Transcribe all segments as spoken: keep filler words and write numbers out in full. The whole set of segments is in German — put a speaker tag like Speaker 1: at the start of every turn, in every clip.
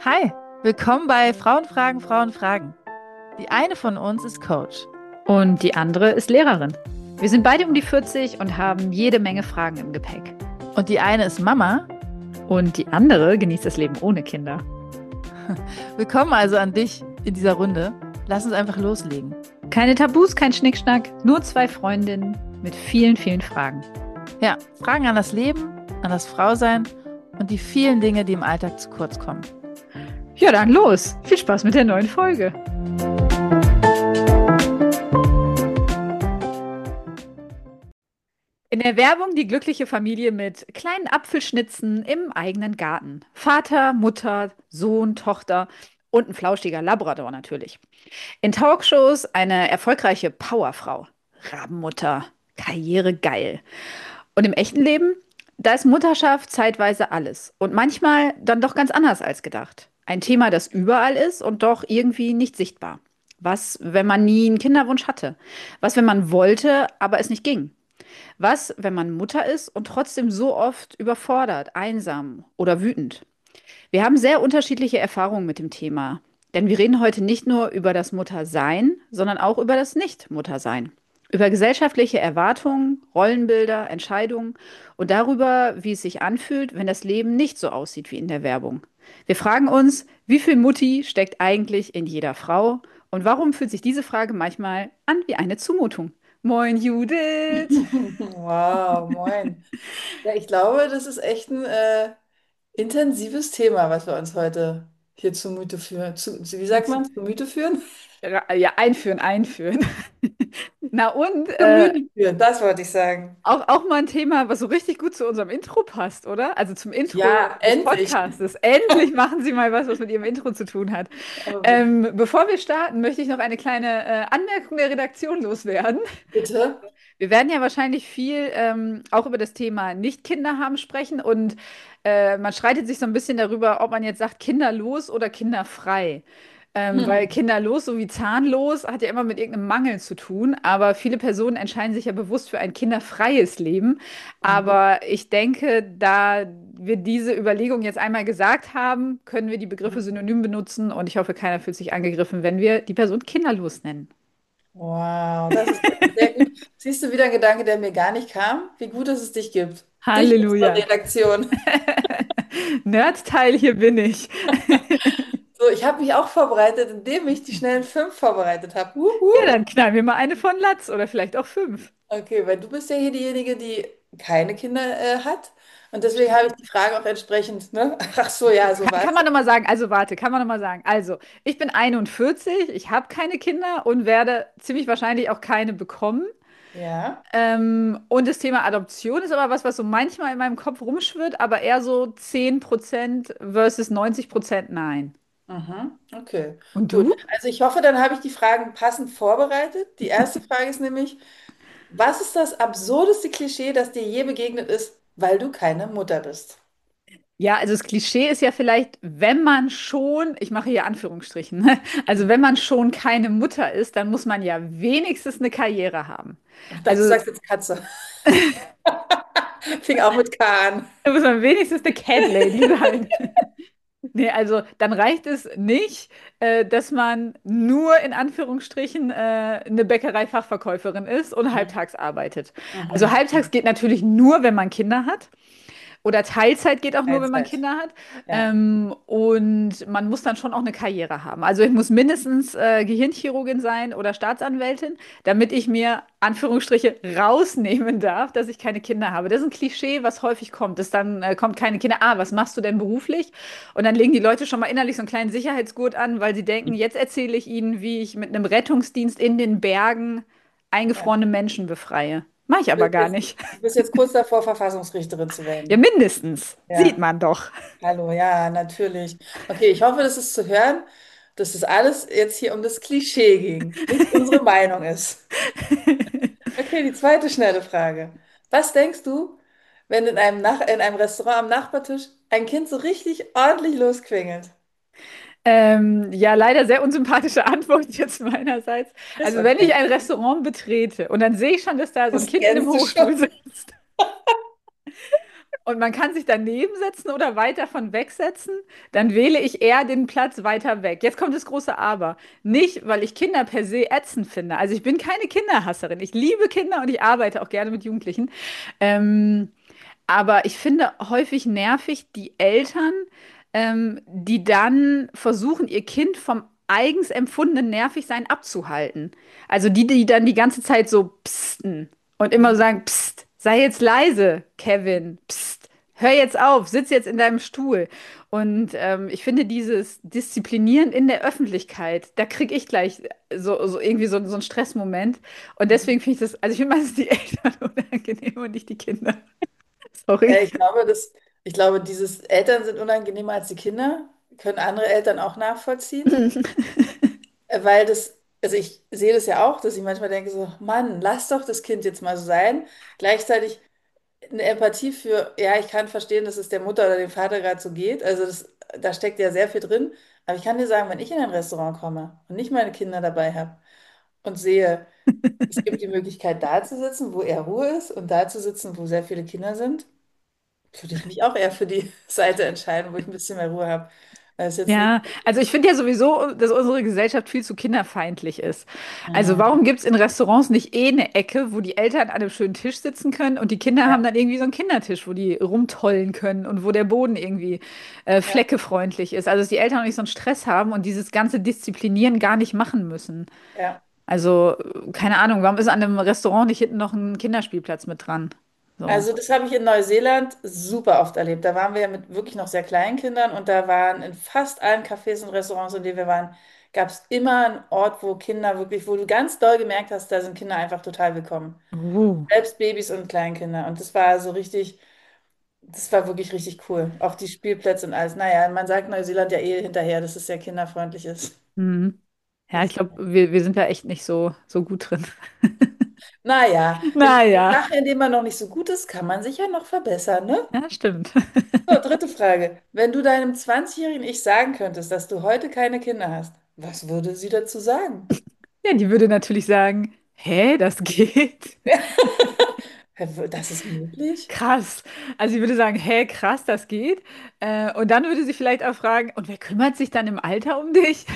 Speaker 1: Hi, willkommen bei Frauen fragen, Frauen fragen. Die eine von uns ist Coach.
Speaker 2: Und die andere ist Lehrerin. Wir sind beide um die vierzig und haben jede Menge Fragen im Gepäck.
Speaker 1: Und die eine ist Mama.
Speaker 2: Und die andere genießt das Leben ohne Kinder.
Speaker 1: Willkommen also an dich in dieser Runde. Lass uns einfach loslegen.
Speaker 2: Keine Tabus, kein Schnickschnack, nur zwei Freundinnen mit vielen, vielen Fragen.
Speaker 1: Ja, Fragen an das Leben, an das Frausein und die vielen Dinge, die im Alltag zu kurz kommen.
Speaker 2: Ja, dann los. Viel Spaß mit der neuen Folge. In der Werbung die glückliche Familie mit kleinen Apfelschnitzen im eigenen Garten. Vater, Mutter, Sohn, Tochter und ein flauschiger Labrador natürlich. In Talkshows eine erfolgreiche Powerfrau. Rabenmutter, Karriere geil. Und im echten Leben, da ist Mutterschaft zeitweise alles. Und manchmal dann doch ganz anders als gedacht. Ein Thema, das überall ist und doch irgendwie nicht sichtbar. Was, wenn man nie einen Kinderwunsch hatte? Was, wenn man wollte, aber es nicht ging? Was, wenn man Mutter ist und trotzdem so oft überfordert, einsam oder wütend? Wir haben sehr unterschiedliche Erfahrungen mit dem Thema, denn wir reden heute nicht nur über das Muttersein, sondern auch über das Nicht-Muttersein. Über gesellschaftliche Erwartungen, Rollenbilder, Entscheidungen und darüber, wie es sich anfühlt, wenn das Leben nicht so aussieht wie in der Werbung. Wir fragen uns, wie viel Mutti steckt eigentlich in jeder Frau und warum fühlt sich diese Frage manchmal an wie eine Zumutung? Moin, Judith!
Speaker 3: Wow, moin. Ja, ich glaube, das ist echt ein äh, intensives Thema, was wir uns heute hier zu Gemüte führen. Zu, wie sagt man? Zu Gemüte führen?
Speaker 2: Ja, einführen, einführen. Na und,
Speaker 3: Zu
Speaker 2: äh,
Speaker 3: Gemüte führen, das wollte ich sagen.
Speaker 2: auch, auch mal ein Thema, was so richtig gut zu unserem Intro passt, oder? Also zum Intro
Speaker 3: Ja,
Speaker 2: des
Speaker 3: endlich.
Speaker 2: Podcastes. Endlich machen Sie mal was, was mit Ihrem Intro zu tun hat.
Speaker 3: Aber bitte.
Speaker 2: Ähm, bevor wir starten, möchte ich noch eine kleine äh, Anmerkung der Redaktion loswerden.
Speaker 3: Bitte.
Speaker 2: Wir werden ja wahrscheinlich viel ähm, auch über das Thema Nicht-Kinder haben sprechen und äh, man streitet sich so ein bisschen darüber, ob man jetzt sagt kinderlos oder kinderfrei. Ähm, weil
Speaker 3: Hm.
Speaker 2: kinderlos sowie zahnlos hat ja immer mit irgendeinem Mangel zu tun, aber viele Personen entscheiden sich ja bewusst für ein kinderfreies Leben.
Speaker 3: Mhm.
Speaker 2: Aber ich denke, da wir diese Überlegung jetzt einmal gesagt haben, können wir die Begriffe synonym benutzen und ich hoffe, keiner fühlt sich angegriffen, wenn wir die Person kinderlos nennen.
Speaker 3: Wow, das ist sehr gut. Siehst du wieder ein Gedanke, der mir gar nicht kam? Wie gut, dass es dich gibt. Dich in unserer
Speaker 2: Halleluja.
Speaker 3: Redaktion.
Speaker 2: Nerdteil, hier bin ich.
Speaker 3: So, ich habe mich auch vorbereitet, indem ich die schnellen fünf vorbereitet habe.
Speaker 2: Ja,
Speaker 3: Wuhu.
Speaker 2: dann knallen wir mal eine von Latz oder vielleicht auch fünf.
Speaker 3: Okay, weil du bist ja hier diejenige, die keine Kinder äh, hat. Und deswegen habe ich die Frage auch entsprechend, ne? Ach so, ja, so
Speaker 2: Kann,
Speaker 3: was.
Speaker 2: kann man nochmal sagen, also warte, kann man nochmal sagen. Also, ich bin einundvierzig, ich habe keine Kinder und werde ziemlich wahrscheinlich auch keine bekommen.
Speaker 3: Ja.
Speaker 2: Ähm, und das Thema Adoption ist aber was, was so manchmal in meinem Kopf rumschwirrt, aber eher so zehn Prozent versus neunzig Prozent nein.
Speaker 3: Mhm. Okay,
Speaker 2: Und
Speaker 3: gut.
Speaker 2: du?
Speaker 3: Also ich hoffe, dann habe ich die Fragen passend vorbereitet. Die erste Frage ist nämlich, was ist das absurdeste Klischee, das dir je begegnet ist, weil du keine Mutter bist?
Speaker 2: Ja, also das Klischee ist ja vielleicht, wenn man schon, ich mache hier Anführungsstrichen, ne? Also wenn man schon keine Mutter ist, dann muss man ja wenigstens eine Karriere haben.
Speaker 3: Ich dachte, du
Speaker 2: Also
Speaker 3: sagst jetzt Katze. Fing auch mit K an.
Speaker 2: da muss man wenigstens eine Cat Lady sein. Nee, also dann reicht es nicht, äh, dass man nur in Anführungsstrichen äh, eine Bäckerei-Fachverkäuferin ist und halbtags arbeitet. Also
Speaker 3: Mhm.
Speaker 2: halbtags geht natürlich nur, wenn man Kinder hat. Oder Teilzeit geht auch nur, wenn man
Speaker 3: Teilzeit.
Speaker 2: Kinder hat.
Speaker 3: Ja.
Speaker 2: Ähm, und man muss dann schon auch eine Karriere haben. Also ich muss mindestens äh, Gehirnchirurgin sein oder Staatsanwältin, damit ich mir Anführungsstriche rausnehmen darf, dass ich keine Kinder habe. Das ist ein Klischee, was häufig kommt. Das dann äh, kommt keine Kinder. Ah, was machst du denn beruflich? Und dann legen die Leute schon mal innerlich so einen kleinen Sicherheitsgurt an, weil sie denken, jetzt erzähle ich ihnen, wie ich mit einem Rettungsdienst in den Bergen
Speaker 3: Ja.
Speaker 2: eingefrorene Menschen befreie. Mache ich
Speaker 3: Du
Speaker 2: aber
Speaker 3: bist
Speaker 2: gar
Speaker 3: jetzt,
Speaker 2: nicht.
Speaker 3: du bist jetzt kurz davor, Verfassungsrichterin zu
Speaker 2: Ja,
Speaker 3: werden.
Speaker 2: mindestens. Sieht
Speaker 3: Ja.
Speaker 2: man doch.
Speaker 3: Hallo, ja, natürlich. Okay, ich hoffe, das ist zu hören, dass das alles jetzt hier um das Klischee ging, nicht unsere Meinung ist. Okay, die zweite schnelle Frage. Was denkst du, wenn in einem, Nach in einem Restaurant am Nachbartisch ein Kind so richtig ordentlich losquengelt?
Speaker 2: Ähm, ja, leider sehr unsympathische Antwort jetzt meinerseits.
Speaker 3: Ist
Speaker 2: Also wenn ich
Speaker 3: okay.
Speaker 2: ein Restaurant betrete und dann sehe ich schon, dass da so ein
Speaker 3: Das
Speaker 2: Kind in einem
Speaker 3: kennst du
Speaker 2: Hochstuhl
Speaker 3: schon.
Speaker 2: sitzt und man kann sich daneben setzen oder weit davon wegsetzen, dann wähle ich eher den Platz weiter weg. Jetzt kommt das große Aber. Nicht, weil ich Kinder per se ätzend finde. Also ich bin keine Kinderhasserin. Ich liebe Kinder und ich arbeite auch gerne mit Jugendlichen. Ähm, aber ich finde häufig nervig die Eltern, ähm, die dann versuchen, ihr Kind vom eigens empfundenen Nervigsein abzuhalten. Also die, die dann die ganze Zeit so psten und immer sagen, pst, sei jetzt leise, Kevin, pst, hör jetzt auf, sitz jetzt in deinem Stuhl. Und ähm, ich finde dieses Disziplinieren in der Öffentlichkeit, da kriege ich gleich so, so irgendwie so, so einen Stressmoment. Und deswegen finde ich das, also ich finde meistens die Eltern unangenehm und nicht die Kinder. Sorry.
Speaker 3: Äh, ich glaube, das, ich glaube, dieses Eltern sind unangenehmer als die Kinder, können andere Eltern auch nachvollziehen. Äh, Weil das, also ich sehe das ja auch, dass ich manchmal denke so, Mann, lass doch das Kind jetzt mal so sein. Gleichzeitig eine Empathie für, ja, ich kann verstehen, dass es der Mutter oder dem Vater gerade so geht. Also das, da steckt ja sehr viel drin. Aber ich kann dir sagen, wenn ich in ein Restaurant komme und nicht meine Kinder dabei habe und sehe, es gibt die Möglichkeit, da zu sitzen, wo eher Ruhe ist und da zu sitzen, wo sehr viele Kinder sind, würde ich mich auch eher für die Seite entscheiden, wo ich ein bisschen mehr Ruhe habe. Das ist jetzt nicht.
Speaker 2: Ja, also ich finde ja sowieso, dass unsere Gesellschaft viel zu kinderfeindlich ist. Also
Speaker 3: Mhm.
Speaker 2: warum gibt es in Restaurants nicht eh eine Ecke, wo die Eltern an einem schönen Tisch sitzen können und die Kinder haben
Speaker 3: Ja,
Speaker 2: dann irgendwie so einen Kindertisch, wo die rumtollen können und wo der Boden irgendwie äh,
Speaker 3: ja,
Speaker 2: fleckefreundlich ist. Also dass die Eltern auch nicht so einen Stress haben und dieses ganze Disziplinieren gar nicht machen müssen.
Speaker 3: ja.
Speaker 2: Also äh, keine Ahnung, warum ist an einem Restaurant nicht hinten noch ein Kinderspielplatz mit dran? So.
Speaker 3: Also das habe ich in Neuseeland super oft erlebt. Da waren wir ja mit wirklich noch sehr kleinen Kindern und da waren in fast allen Cafés und Restaurants, in denen wir waren, gab es immer einen Ort, wo Kinder wirklich, wo du ganz doll gemerkt hast, da sind Kinder einfach total willkommen.
Speaker 2: Uh.
Speaker 3: Selbst Babys und Kleinkinder. Und das war so richtig, das war wirklich richtig cool. Auch die Spielplätze und alles. Naja, man sagt Neuseeland ja eh hinterher, dass es sehr kinderfreundlich ist.
Speaker 2: Mhm. Ja,
Speaker 3: Das
Speaker 2: ich
Speaker 3: ist,
Speaker 2: glaube, wir, wir sind da echt nicht so, so gut drin.
Speaker 3: naja, in einer
Speaker 2: Naja.
Speaker 3: Sache, in der man noch nicht so gut ist, kann man sich ja noch verbessern, ne?
Speaker 2: Ja, stimmt.
Speaker 3: So, dritte Frage. Wenn du deinem zwanzigjährigen Ich sagen könntest, dass du heute keine Kinder hast, was würde sie dazu sagen?
Speaker 2: Ja, die würde natürlich sagen, hä, das geht?
Speaker 3: Hä, das ist möglich?
Speaker 2: Krass. Also sie würde sagen, hä, krass, das geht. Äh, und dann würde sie vielleicht auch fragen, und wer kümmert sich dann im Alter um dich?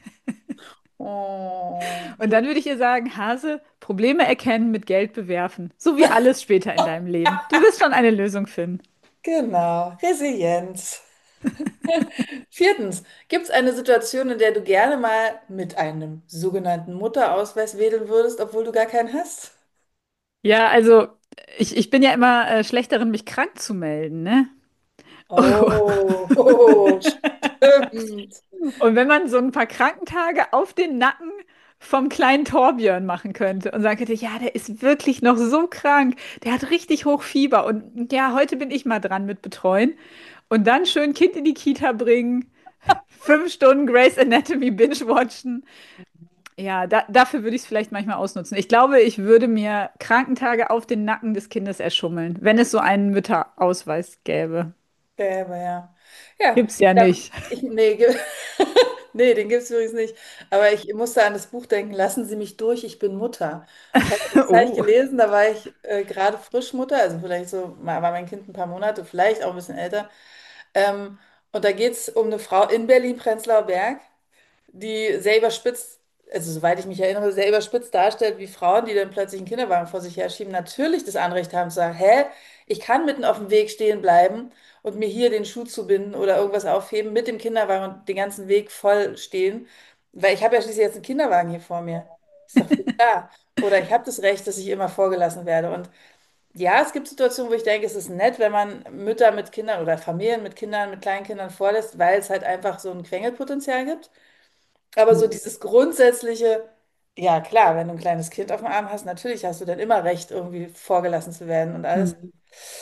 Speaker 3: Oh.
Speaker 2: Und dann würde ich ihr sagen, Hase, Probleme erkennen, mit Geld bewerfen. So wie alles später in deinem Leben. Du wirst schon eine Lösung finden.
Speaker 3: Genau, Resilienz. Viertens, gibt es eine Situation, in der du gerne mal mit einem sogenannten Mutterausweis wedeln würdest, obwohl du gar keinen hast?
Speaker 2: Ja, also ich, ich bin ja immer äh, schlecht darin, mich krank zu melden, ne?
Speaker 3: Oh, oh, stimmt.
Speaker 2: Und wenn man so ein paar Krankentage auf den Nacken vom kleinen Torbjörn machen könnte und sagen könnte, ja, der ist wirklich noch so krank, der hat richtig hoch Fieber und ja, heute bin ich mal dran mit betreuen und dann schön Kind in die Kita bringen, fünf Stunden Grey's Anatomy binge-watchen. Ja, da, dafür würde ich es vielleicht manchmal ausnutzen. Ich glaube, ich würde mir Krankentage auf den Nacken des Kindes erschummeln, wenn es so einen Mütterausweis gäbe.
Speaker 3: Gäbe, ja. Ja,
Speaker 2: Gibt's ja
Speaker 3: dann,
Speaker 2: nicht.
Speaker 3: ich, nee, ge- nee, den gibt es übrigens nicht. Aber ich musste an das Buch denken, Lassen Sie mich durch, ich bin Mutter. Das habe ich, das habe ich
Speaker 2: Oh.
Speaker 3: gelesen, da war ich äh, gerade frisch Mutter, also vielleicht so, mal- war mein Kind ein paar Monate, vielleicht auch ein bisschen älter. Ähm, und da geht es um eine Frau in Berlin-Prenzlauer Berg, die sehr überspitzt, also soweit ich mich erinnere, sehr überspitzt darstellt, wie Frauen, die dann plötzlich einen Kinderwagen vor sich herschieben, natürlich das Anrecht haben zu sagen, hä, ich kann mitten auf dem Weg stehen bleiben und mir hier den Schuh zubinden oder irgendwas aufheben mit dem Kinderwagen und den ganzen Weg voll stehen, weil ich habe ja schließlich jetzt einen Kinderwagen hier vor mir. Ist doch viel klar. Oder ich habe das Recht, dass ich immer vorgelassen werde. Und ja, es gibt Situationen, wo ich denke, es ist nett, wenn man Mütter mit Kindern oder Familien mit Kindern, mit kleinen Kindern vorlässt, weil es halt einfach so ein Quengelpotenzial gibt. Aber so dieses grundsätzliche, ja klar, wenn du ein kleines Kind auf dem Arm hast, natürlich hast du dann immer Recht, irgendwie vorgelassen zu werden und alles.
Speaker 2: Hm.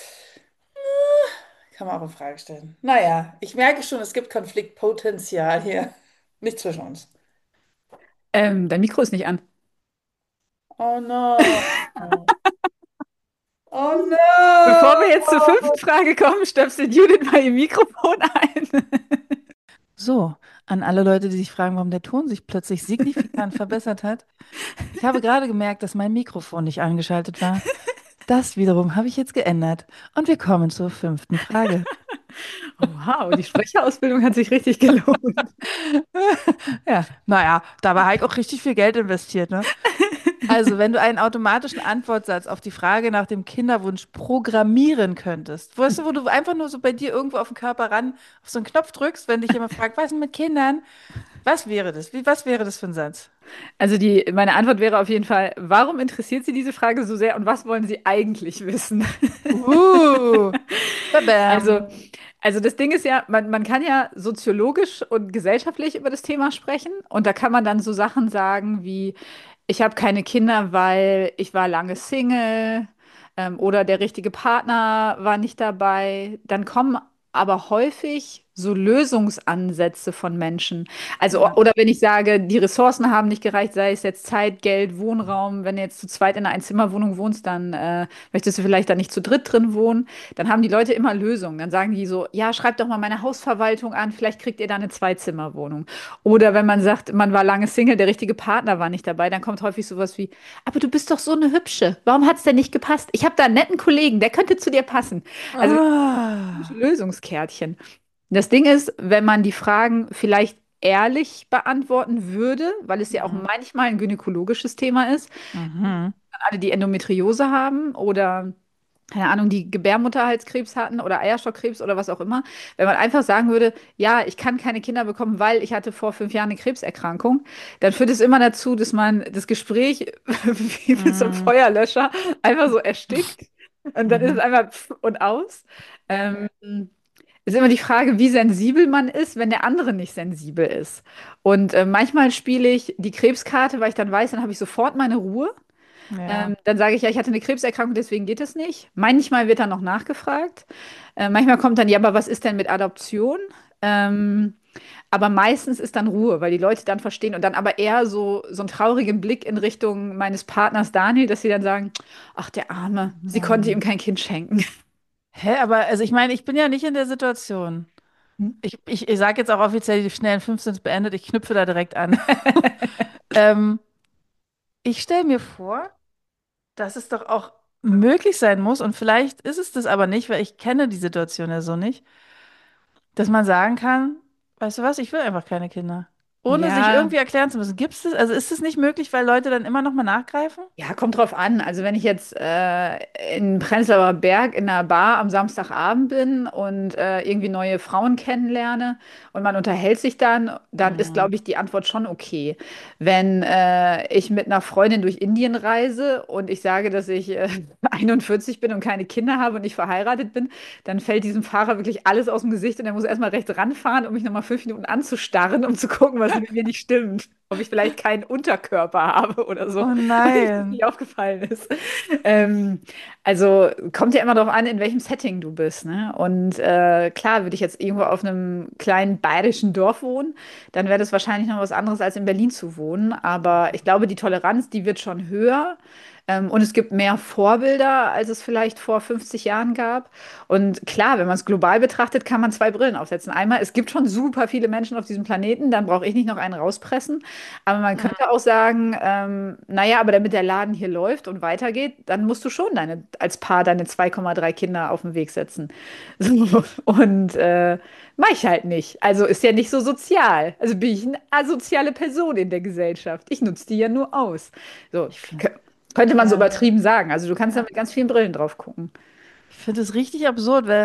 Speaker 3: Kann man auch in Frage stellen. Naja, ich merke schon, es gibt Konfliktpotenzial hier. Nicht zwischen uns.
Speaker 2: Ähm, dein Mikro ist nicht an.
Speaker 3: Oh no. Oh
Speaker 2: Bevor wir jetzt zur
Speaker 3: no.
Speaker 2: fünften Frage kommen, stöpselt Judith mal ihr Mikrofon ein.
Speaker 1: So, an alle Leute, die sich fragen, warum der Ton sich plötzlich signifikant verbessert hat. Ich habe gerade gemerkt, dass mein Mikrofon nicht angeschaltet war. Das wiederum habe ich jetzt geändert. Und wir kommen zur fünften Frage.
Speaker 2: Oh, wow, die Sprecherausbildung hat sich richtig gelohnt.
Speaker 1: Ja, naja, dabei habe ich auch richtig viel Geld investiert, ne? Also, wenn du einen automatischen Antwortsatz auf die Frage nach dem Kinderwunsch programmieren könntest, weißt du, wo du einfach nur so bei dir irgendwo auf den Körper ran auf so einen Knopf drückst, wenn dich jemand fragt, was ist denn mit Kindern? Was wäre das? Wie, was wäre das für ein Satz?
Speaker 2: Also die, meine Antwort wäre auf jeden Fall, warum interessiert Sie diese Frage so sehr und was wollen Sie eigentlich wissen?
Speaker 1: Uh,
Speaker 2: Also,
Speaker 1: babam.
Speaker 2: also das Ding ist ja, man, man kann ja soziologisch und gesellschaftlich über das Thema sprechen und da kann man dann so Sachen sagen wie, ich habe keine Kinder, weil ich war lange Single, ähm, oder der richtige Partner war nicht dabei. Dann kommen aber häufig so Lösungsansätze von Menschen. Also,
Speaker 1: Ja.
Speaker 2: oder wenn ich sage, die Ressourcen haben nicht gereicht, sei es jetzt Zeit, Geld, Wohnraum. Wenn du jetzt zu zweit in einer Einzimmerwohnung wohnst, dann äh, möchtest du vielleicht da nicht zu dritt drin wohnen. Dann haben die Leute immer Lösungen. Dann sagen die so, ja, schreibt doch mal meine Hausverwaltung an, vielleicht kriegt ihr da eine Zweizimmerwohnung. Oder wenn man sagt, man war lange Single, der richtige Partner war nicht dabei, dann kommt häufig sowas wie, aber du bist doch so eine Hübsche. Warum hat es denn nicht gepasst? Ich habe da einen netten Kollegen, der könnte zu dir passen. Also gute
Speaker 1: Ah.
Speaker 2: Lösungskärtchen. Das Ding ist, wenn man die Fragen vielleicht ehrlich beantworten würde, weil es ja auch
Speaker 1: Mhm.
Speaker 2: manchmal ein gynäkologisches Thema ist,
Speaker 1: Mhm.
Speaker 2: alle, die Endometriose haben oder keine Ahnung, die Gebärmutterhalskrebs hatten oder Eierstockkrebs oder was auch immer, wenn man einfach sagen würde, ja, ich kann keine Kinder bekommen, weil ich hatte vor fünf Jahren eine Krebserkrankung, dann führt es immer dazu, dass man das Gespräch wie mit so einem
Speaker 1: Mhm.
Speaker 2: Feuerlöscher einfach so erstickt und dann ist es
Speaker 1: Mhm.
Speaker 2: einfach pff und aus. Ähm, ist immer die Frage, wie sensibel man ist, wenn der andere nicht sensibel ist. Und äh, manchmal spiele ich die Krebskarte, weil ich dann weiß, dann habe ich sofort meine Ruhe.
Speaker 1: Ja.
Speaker 2: Ähm, dann sage ich, ja, ich hatte eine Krebserkrankung, deswegen geht es nicht. Manchmal wird dann noch nachgefragt. Äh, manchmal kommt dann, ja, aber was ist denn mit Adoption? Ähm, aber meistens ist dann Ruhe, weil die Leute dann verstehen und dann aber eher so, so einen traurigen Blick in Richtung meines Partners Daniel, dass sie dann sagen, ach, der Arme, sie konnte ihm
Speaker 1: Mhm.
Speaker 2: kein Kind schenken.
Speaker 1: Hä, aber also ich meine, ich bin ja nicht in der Situation. Ich, ich, ich sage jetzt auch offiziell, die schnellen fünf sind beendet. Ich knüpfe da direkt an. Ähm, ich stelle mir vor, dass es doch auch möglich sein muss, und vielleicht ist es das aber nicht, weil ich kenne die Situation ja so nicht, dass man sagen kann, weißt du was, ich will einfach keine Kinder. Ohne sich
Speaker 2: Ja,
Speaker 1: irgendwie erklären zu müssen. Gibt es das? Also ist es nicht möglich, weil Leute dann immer noch mal nachgreifen?
Speaker 2: ja, kommt drauf an. Also wenn ich jetzt äh, in Prenzlauer Berg in einer Bar am Samstagabend bin und äh, irgendwie neue Frauen kennenlerne und man unterhält sich dann, dann ist,
Speaker 1: Mhm.
Speaker 2: glaube ich, die Antwort schon okay. Wenn äh, ich mit einer Freundin durch Indien reise und ich sage, dass ich äh, einundvierzig bin und keine Kinder habe und nicht verheiratet bin, dann fällt diesem Fahrer wirklich alles aus dem Gesicht und er muss erstmal rechts ranfahren, um mich nochmal fünf Minuten anzustarren, um zu gucken, was mit mir nicht stimmt. Ob ich vielleicht keinen Unterkörper habe oder so,
Speaker 1: Oh
Speaker 2: weil ihm das
Speaker 1: nein.
Speaker 2: nicht aufgefallen ist. Ähm, also kommt ja immer darauf an, in welchem Setting du bist, ne? Und äh, klar, würde ich jetzt irgendwo auf einem kleinen bayerischen Dorf wohnen, dann wäre das wahrscheinlich noch was anderes, als in Berlin zu wohnen. Aber ich glaube, die Toleranz, die wird schon höher. Ähm, und es gibt mehr Vorbilder, als es vielleicht vor fünfzig Jahren gab. Und klar, wenn man es global betrachtet, kann man zwei Brillen aufsetzen. Einmal, es gibt schon super viele Menschen auf diesem Planeten, dann brauche ich nicht noch einen rauspressen. Aber man könnte auch sagen, ähm, naja, aber damit der Laden hier läuft und weitergeht, dann musst du schon deine, als Paar deine zwei Komma drei Kinder auf den Weg setzen. So, und äh, mache ich halt nicht. Also ist ja nicht so sozial. Also bin ich eine asoziale Person in der Gesellschaft. Ich nutze die ja nur aus. So,
Speaker 1: Ich finde,
Speaker 2: kö- könnte man so
Speaker 1: ja,
Speaker 2: übertrieben sagen. Also du kannst da
Speaker 1: ja.
Speaker 2: mit ganz vielen Brillen drauf gucken.
Speaker 1: Ich finde es richtig absurd, weil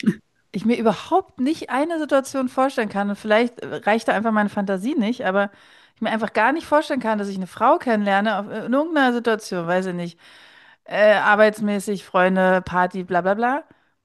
Speaker 1: ich mir überhaupt nicht eine Situation vorstellen kann. Und vielleicht reicht da einfach meine Fantasie nicht, aber ich mir einfach gar nicht vorstellen kann, dass ich eine Frau kennenlerne auf, in irgendeiner Situation, weiß ich nicht, äh, arbeitsmäßig, Freunde, Party, bla bla bla.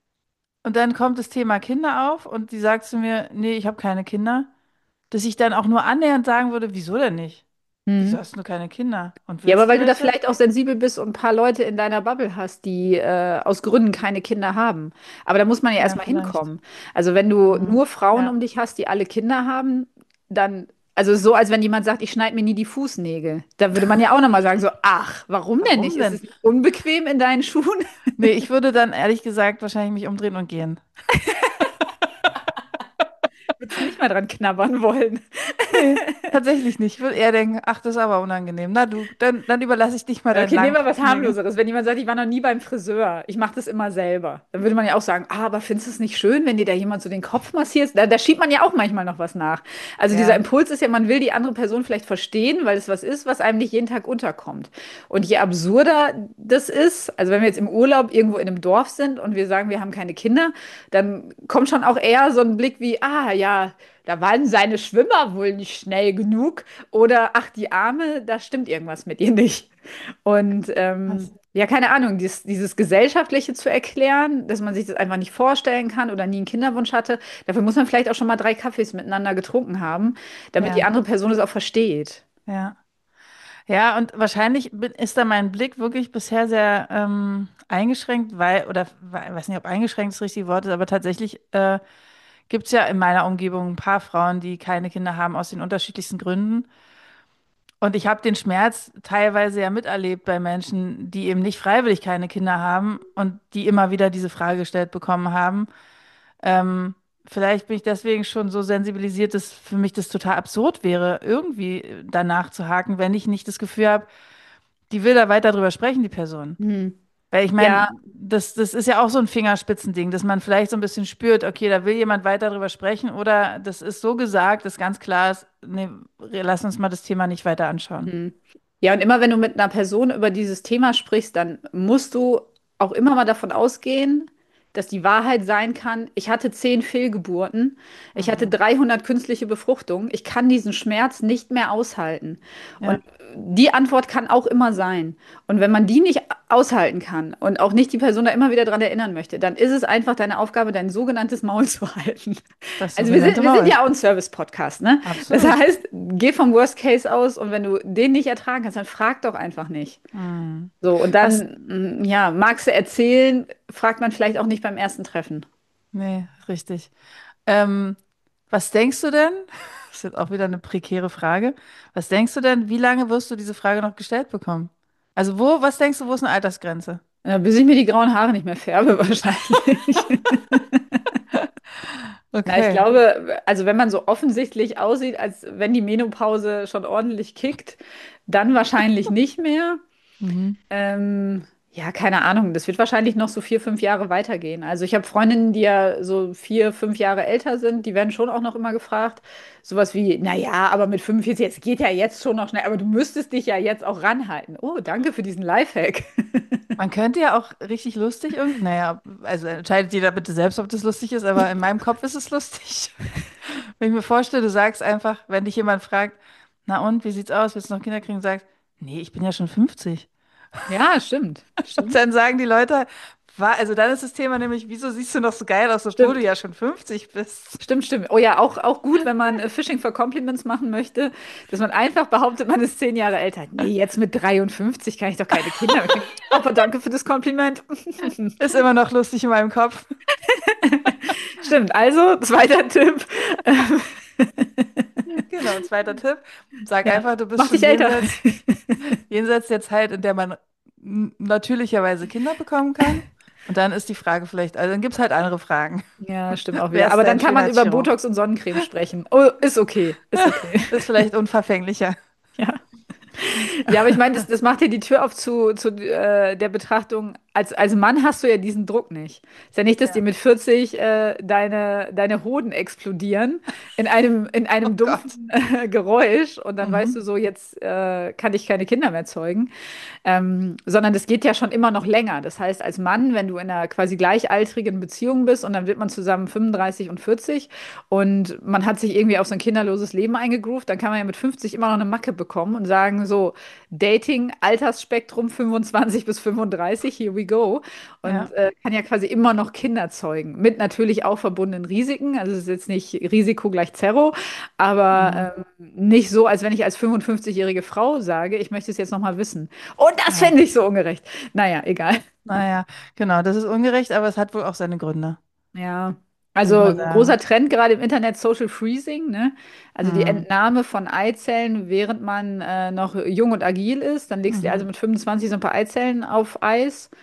Speaker 1: Und dann kommt das Thema Kinder auf und die sagt zu mir, nee, ich habe keine Kinder. Dass ich dann auch nur annähernd sagen würde, wieso denn nicht? Wieso
Speaker 2: Mhm.
Speaker 1: hast du keine Kinder? Und
Speaker 2: Ja, aber
Speaker 1: willst du
Speaker 2: weil du da
Speaker 1: welche?
Speaker 2: vielleicht auch sensibel bist und ein paar Leute in deiner Bubble hast, die äh, aus Gründen keine Kinder haben. Aber da muss man ja
Speaker 1: Ja,
Speaker 2: erstmal
Speaker 1: vielleicht.
Speaker 2: hinkommen. Also wenn du
Speaker 1: Mhm.
Speaker 2: nur Frauen
Speaker 1: Ja.
Speaker 2: um dich hast, die alle Kinder haben, dann, also so, als wenn jemand sagt, ich schneide mir nie die Fußnägel. Da würde man ja auch nochmal sagen, so, ach, warum denn nicht?
Speaker 1: Warum
Speaker 2: Ist
Speaker 1: denn?
Speaker 2: es nicht unbequem in deinen Schuhen?
Speaker 1: Nee, ich würde dann ehrlich gesagt wahrscheinlich mich umdrehen und gehen.
Speaker 2: Würdest du nicht mal dran knabbern wollen?
Speaker 1: Nee, tatsächlich nicht. Ich würde eher denken, ach, das ist aber unangenehm. Na du, dann, dann überlasse ich dich mal deinen
Speaker 2: Okay, nehmen
Speaker 1: langen
Speaker 2: wir was
Speaker 1: Fingernägeln.
Speaker 2: harmloseres. Wenn jemand sagt, ich war noch nie beim Friseur, ich mache das immer selber, dann würde man ja auch sagen, ah, aber findest du es nicht schön, wenn dir da jemand so den Kopf massiert? Da, da schiebt man ja auch manchmal noch was nach. Also dieser
Speaker 1: Ja,
Speaker 2: Impuls ist ja, man will die andere Person vielleicht verstehen, weil es was ist, was einem nicht jeden Tag unterkommt. Und je absurder das ist, also wenn wir jetzt im Urlaub irgendwo in einem Dorf sind und wir sagen, wir haben keine Kinder, dann kommt schon auch eher so ein Blick wie, ah ja, da waren seine Schwimmer wohl nicht schnell genug oder ach, die Arme, da stimmt irgendwas mit ihr nicht. Und ähm,
Speaker 1: krass.
Speaker 2: ja, keine Ahnung, dieses, dieses Gesellschaftliche zu erklären, dass man sich das einfach nicht vorstellen kann oder nie einen Kinderwunsch hatte, dafür muss man vielleicht auch schon mal drei Kaffees miteinander getrunken haben, damit die
Speaker 1: Ja,
Speaker 2: andere Person es auch versteht.
Speaker 1: ja. Ja, und wahrscheinlich bin- ist da mein Blick wirklich bisher sehr ähm, eingeschränkt, weil, oder weil- weiß nicht, ob eingeschränkt das richtige Wort ist, aber tatsächlich äh, gibt es ja in meiner Umgebung ein paar Frauen, die keine Kinder haben aus den unterschiedlichsten Gründen. Und ich habe den Schmerz teilweise ja miterlebt bei Menschen, die eben nicht freiwillig keine Kinder haben und die immer wieder diese Frage gestellt bekommen haben. Ähm, Vielleicht bin ich deswegen schon so sensibilisiert, dass für mich das total absurd wäre, irgendwie danach zu haken, wenn ich nicht das Gefühl habe, die will da weiter drüber sprechen, die Person.
Speaker 2: Hm.
Speaker 1: Weil ich meine,
Speaker 2: Ja,
Speaker 1: das, das ist ja auch so ein Fingerspitzending, dass man vielleicht so ein bisschen spürt, okay, da will jemand weiter drüber sprechen oder das ist so gesagt, dass ganz klar ist, nee, lass uns mal das Thema nicht weiter anschauen.
Speaker 2: hm. Ja, und immer wenn du mit einer Person über dieses Thema sprichst, dann musst du auch immer mal davon ausgehen, dass die Wahrheit sein kann, ich hatte zehn Fehlgeburten, ich hatte
Speaker 1: Mhm.
Speaker 2: dreihundert künstliche Befruchtungen, ich kann diesen Schmerz nicht mehr aushalten. Und
Speaker 1: Ja,
Speaker 2: die Antwort kann auch immer sein. Und wenn man die nicht aushalten kann und auch nicht die Person da immer wieder dran erinnern möchte, dann ist es einfach deine Aufgabe, dein sogenanntes Maul zu halten.
Speaker 1: das
Speaker 2: Also wir sind,
Speaker 1: sogenannte
Speaker 2: wir sind
Speaker 1: Maul.
Speaker 2: ja auch ein Service-Podcast, ne? Das
Speaker 1: Absolut.
Speaker 2: heißt, geh vom Worst Case aus und wenn du den nicht ertragen kannst, dann frag doch einfach nicht.
Speaker 1: Mhm.
Speaker 2: So, und
Speaker 1: Was?
Speaker 2: dann, mm, ja, magst du erzählen, fragt man vielleicht auch nicht beim ersten Treffen.
Speaker 1: Nee, richtig. Ähm, Was denkst du denn? Das ist jetzt auch wieder eine prekäre Frage. Was denkst du denn, wie lange wirst du diese Frage noch gestellt bekommen? Also wo, was denkst du, wo ist eine Altersgrenze?
Speaker 2: Ja, bis ich mir die grauen Haare nicht mehr färbe, wahrscheinlich. Na, ich
Speaker 1: Okay.
Speaker 2: glaube, also wenn man so offensichtlich aussieht, als wenn die Menopause schon ordentlich kickt, dann wahrscheinlich nicht mehr.
Speaker 1: Mhm.
Speaker 2: Ähm, ja, keine Ahnung. Das wird wahrscheinlich noch so vier, fünf Jahre weitergehen. Also ich habe Freundinnen, die ja so vier, fünf Jahre älter sind, die werden schon auch noch immer gefragt. Sowas wie, naja, aber mit fünfundvierzig, jetzt geht ja jetzt schon noch schnell, aber du müsstest dich ja jetzt auch ranhalten. Oh, danke für diesen Lifehack.
Speaker 1: Man könnte ja auch richtig lustig irgendwie, naja, also entscheidet jeder bitte selbst, ob das lustig ist, aber in meinem Kopf ist es lustig. Wenn ich mir vorstelle, du sagst einfach, wenn dich jemand fragt, na und, wie sieht's aus, willst du noch Kinder kriegen, sagst, nee, ich bin ja schon fünfzig.
Speaker 2: Ja, stimmt.
Speaker 1: Und
Speaker 2: Stimmt.
Speaker 1: dann sagen die Leute, wa- also dann ist das Thema nämlich, wieso siehst du noch so geil aus, obwohl du
Speaker 2: Stimmt.
Speaker 1: ja schon fünfzig bist?
Speaker 2: Stimmt, stimmt. Oh ja, auch, auch gut, wenn man äh, Fishing for Compliments machen möchte, dass man einfach behauptet, man ist zehn Jahre älter. Nee, jetzt mit dreiundfünfzig kann ich doch keine Kinder mehr kriegen. Aber danke für das Kompliment.
Speaker 1: Ist immer noch lustig in meinem Kopf.
Speaker 2: Stimmt, also zweiter Tipp. Ähm,
Speaker 1: Genau, zweiter Tipp. Sag
Speaker 2: ja,
Speaker 1: einfach, du bist
Speaker 2: mach
Speaker 1: schon
Speaker 2: dich älter.
Speaker 1: jenseits, jenseits der Zeit, in der man n- natürlicherweise Kinder bekommen kann. Und dann ist die Frage vielleicht, also dann gibt es halt andere Fragen.
Speaker 2: Ja, stimmt auch
Speaker 1: Wer
Speaker 2: wieder.
Speaker 1: ist
Speaker 2: Aber dann
Speaker 1: dein
Speaker 2: kann man über
Speaker 1: Schönheitschirurg?
Speaker 2: Botox und Sonnencreme sprechen. Oh, ist okay. Ist okay.
Speaker 1: Ist vielleicht unverfänglicher.
Speaker 2: Ja. Ja, aber ich meine, das, das macht dir die Tür auf zu, zu äh, der Betrachtung. Als, als Mann hast du ja diesen Druck nicht. Ist ja nicht, dass dir
Speaker 1: Ja.
Speaker 2: mit vierzig äh, deine, deine Hoden explodieren in einem, in
Speaker 1: Oh
Speaker 2: einem
Speaker 1: Gott.
Speaker 2: dumpfen äh, Geräusch und dann weißt du
Speaker 1: Mhm.
Speaker 2: so, jetzt äh, kann ich keine Kinder mehr zeugen. Ähm, sondern das geht ja schon immer noch länger. Das heißt, als Mann, wenn du in einer quasi gleichaltrigen Beziehung bist und dann wird man zusammen fünfunddreißig und vierzig und man hat sich irgendwie auf so ein kinderloses Leben eingegroovt, dann kann man ja mit fünfzig immer noch eine Macke bekommen und sagen so, Dating, Altersspektrum fünfundzwanzig bis fünfunddreißig, here we go. Und
Speaker 1: Ja.
Speaker 2: äh, kann ja quasi immer noch Kinder zeugen. Mit natürlich auch verbundenen Risiken. Also es ist jetzt nicht Risiko gleich Zerro,
Speaker 1: Mhm.
Speaker 2: aber ähm, nicht so, als wenn ich als fünfundfünfzig-jährige Frau sage, ich möchte es jetzt noch mal wissen. Und das
Speaker 1: Ja.
Speaker 2: fände ich so ungerecht. Naja, egal.
Speaker 1: Naja, genau, das ist ungerecht, aber es hat wohl auch seine Gründe,
Speaker 2: Ja.
Speaker 1: würde ich
Speaker 2: Also
Speaker 1: mal
Speaker 2: ein großer
Speaker 1: sagen.
Speaker 2: Trend gerade im Internet Social Freezing, ne? Also die
Speaker 1: Mhm.
Speaker 2: Entnahme von Eizellen, während man äh, noch jung und agil ist. Dann legst du dir also
Speaker 1: Mhm.
Speaker 2: mit fünfundzwanzig so ein paar Eizellen auf Eis.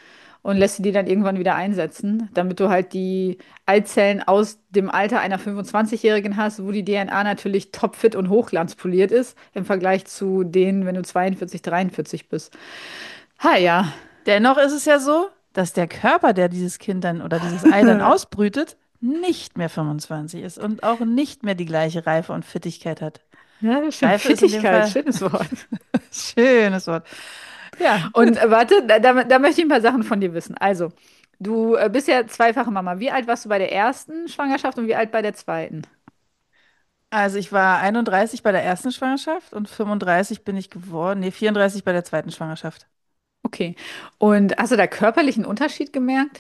Speaker 2: und lässt sie die dann irgendwann wieder einsetzen, damit du halt die Eizellen aus dem Alter einer fünfundzwanzig-Jährigen hast, wo die D N A natürlich topfit und hochglanzpoliert ist, im Vergleich zu denen, wenn du zweiundvierzig, dreiundvierzig bist. Ha, ja.
Speaker 1: Dennoch ist es ja so, dass der Körper, der dieses Kind dann oder dieses Ei dann ausbrütet, nicht mehr fünfundzwanzig ist und auch nicht mehr die gleiche Reife und Fittigkeit hat.
Speaker 2: Ja, das stimmt.
Speaker 1: Reife ist in dem
Speaker 2: Fittigkeit,
Speaker 1: Fall
Speaker 2: schönes Wort.
Speaker 1: schönes Wort. Ja,
Speaker 2: Und
Speaker 1: gut.
Speaker 2: äh, warte, da, da, da möchte ich ein paar Sachen von dir wissen. Also, du äh, bist ja zweifache Mama. Wie alt warst du bei der ersten Schwangerschaft und wie alt bei der zweiten?
Speaker 1: Also ich war einunddreißig bei der ersten Schwangerschaft und fünfunddreißig bin ich geworden. Nee, vierunddreißig bei der zweiten Schwangerschaft.
Speaker 2: Okay. Und hast du da körperlichen Unterschied gemerkt?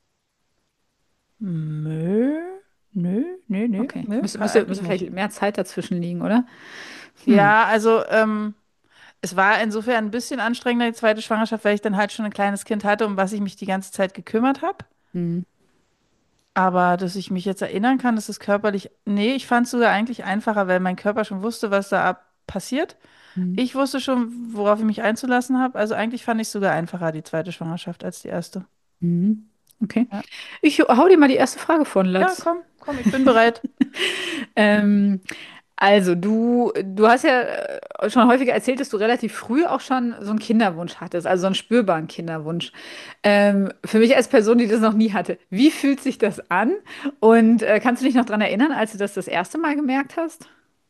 Speaker 1: Nö, nö, nö, nö,
Speaker 2: Okay.
Speaker 1: nö,
Speaker 2: Müsste, müsste,
Speaker 1: eigentlich
Speaker 2: müsste
Speaker 1: nicht.
Speaker 2: vielleicht mehr Zeit dazwischen liegen, oder? Hm.
Speaker 1: Ja, also ähm, es war insofern ein bisschen anstrengender, die zweite Schwangerschaft, weil ich dann halt schon ein kleines Kind hatte, um was ich mich die ganze Zeit gekümmert habe.
Speaker 2: Hm.
Speaker 1: Aber dass ich mich jetzt erinnern kann, dass es körperlich, nee, ich fand es sogar eigentlich einfacher, weil mein Körper schon wusste, was da ab passiert.
Speaker 2: Hm.
Speaker 1: Ich wusste schon, worauf ich mich einzulassen habe. Also eigentlich fand ich es sogar einfacher, die zweite Schwangerschaft als die erste.
Speaker 2: Hm. Okay.
Speaker 1: Ja,
Speaker 2: Ich hau dir mal die erste Frage von,
Speaker 1: ja,
Speaker 2: Latz.
Speaker 1: komm, komm, ich bin bereit.
Speaker 2: Ähm, also, du, du hast ja äh, schon häufiger erzählt, dass du relativ früh auch schon so einen Kinderwunsch hattest, also so einen spürbaren Kinderwunsch. Ähm, für mich als Person, die das noch nie hatte, wie fühlt sich das an? Und äh, kannst du dich noch daran erinnern, als du das das erste Mal gemerkt hast?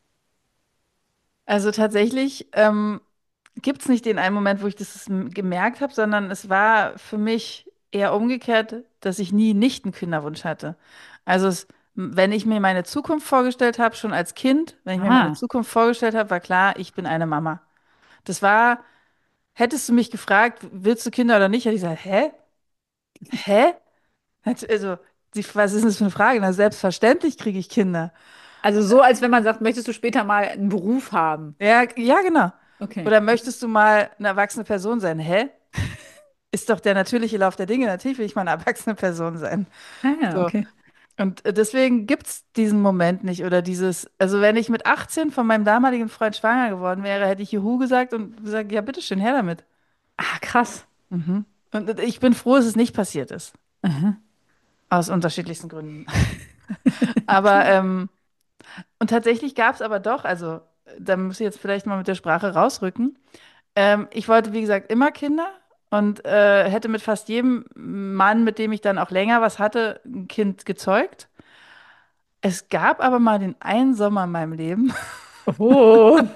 Speaker 1: Also tatsächlich ähm, gibt es nicht den einen Moment, wo ich das m- gemerkt habe, sondern es war für mich eher umgekehrt, dass ich nie nicht einen Kinderwunsch hatte. Also es, m- wenn ich mir meine Zukunft vorgestellt habe, schon als Kind, wenn ich mir meine
Speaker 2: Ah,
Speaker 1: Zukunft vorgestellt habe, war klar, ich bin eine Mama. Das war, hättest du mich gefragt, willst du Kinder oder nicht, hätte ich gesagt, hä? Hä? Hätt- Also, die, was ist denn das für eine Frage? Na, selbstverständlich kriege ich Kinder.
Speaker 2: also so, als wenn man sagt, möchtest du später mal einen Beruf haben?
Speaker 1: Ja, ja, genau.
Speaker 2: Okay.
Speaker 1: Oder möchtest du mal eine erwachsene Person sein? Hä? Ist doch der natürliche Lauf der Dinge. Natürlich will ich mal eine erwachsene Person sein.
Speaker 2: Ah ja,
Speaker 1: So.
Speaker 2: okay.
Speaker 1: Und äh, deswegen gibt es diesen Moment nicht oder dieses, also wenn ich mit achtzehn von meinem damaligen Freund schwanger geworden wäre, hätte ich Juhu gesagt und gesagt, ja, bitteschön, her damit.
Speaker 2: Ah, krass.
Speaker 1: Mhm. Und äh, ich bin froh, dass es nicht passiert ist.
Speaker 2: Aha.
Speaker 1: Aus unterschiedlichsten Gründen. Aber, ähm, und tatsächlich gab es aber doch, also da muss ich jetzt vielleicht mal mit der Sprache rausrücken. Ähm, ich wollte, wie gesagt, immer Kinder und äh, hätte mit fast jedem Mann, mit dem ich dann auch länger was hatte, ein Kind gezeugt. Es gab aber mal den einen Sommer in meinem Leben,
Speaker 2: Oh.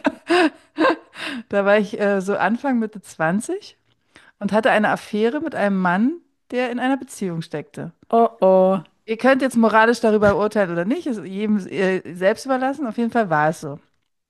Speaker 1: da war ich äh, so Anfang, Mitte zwanzig und hatte eine Affäre mit einem Mann, der in einer Beziehung steckte.
Speaker 2: Oh oh.
Speaker 1: Ihr könnt jetzt moralisch darüber urteilen oder nicht, ist jedem äh, selbst überlassen. Auf jeden Fall war es so.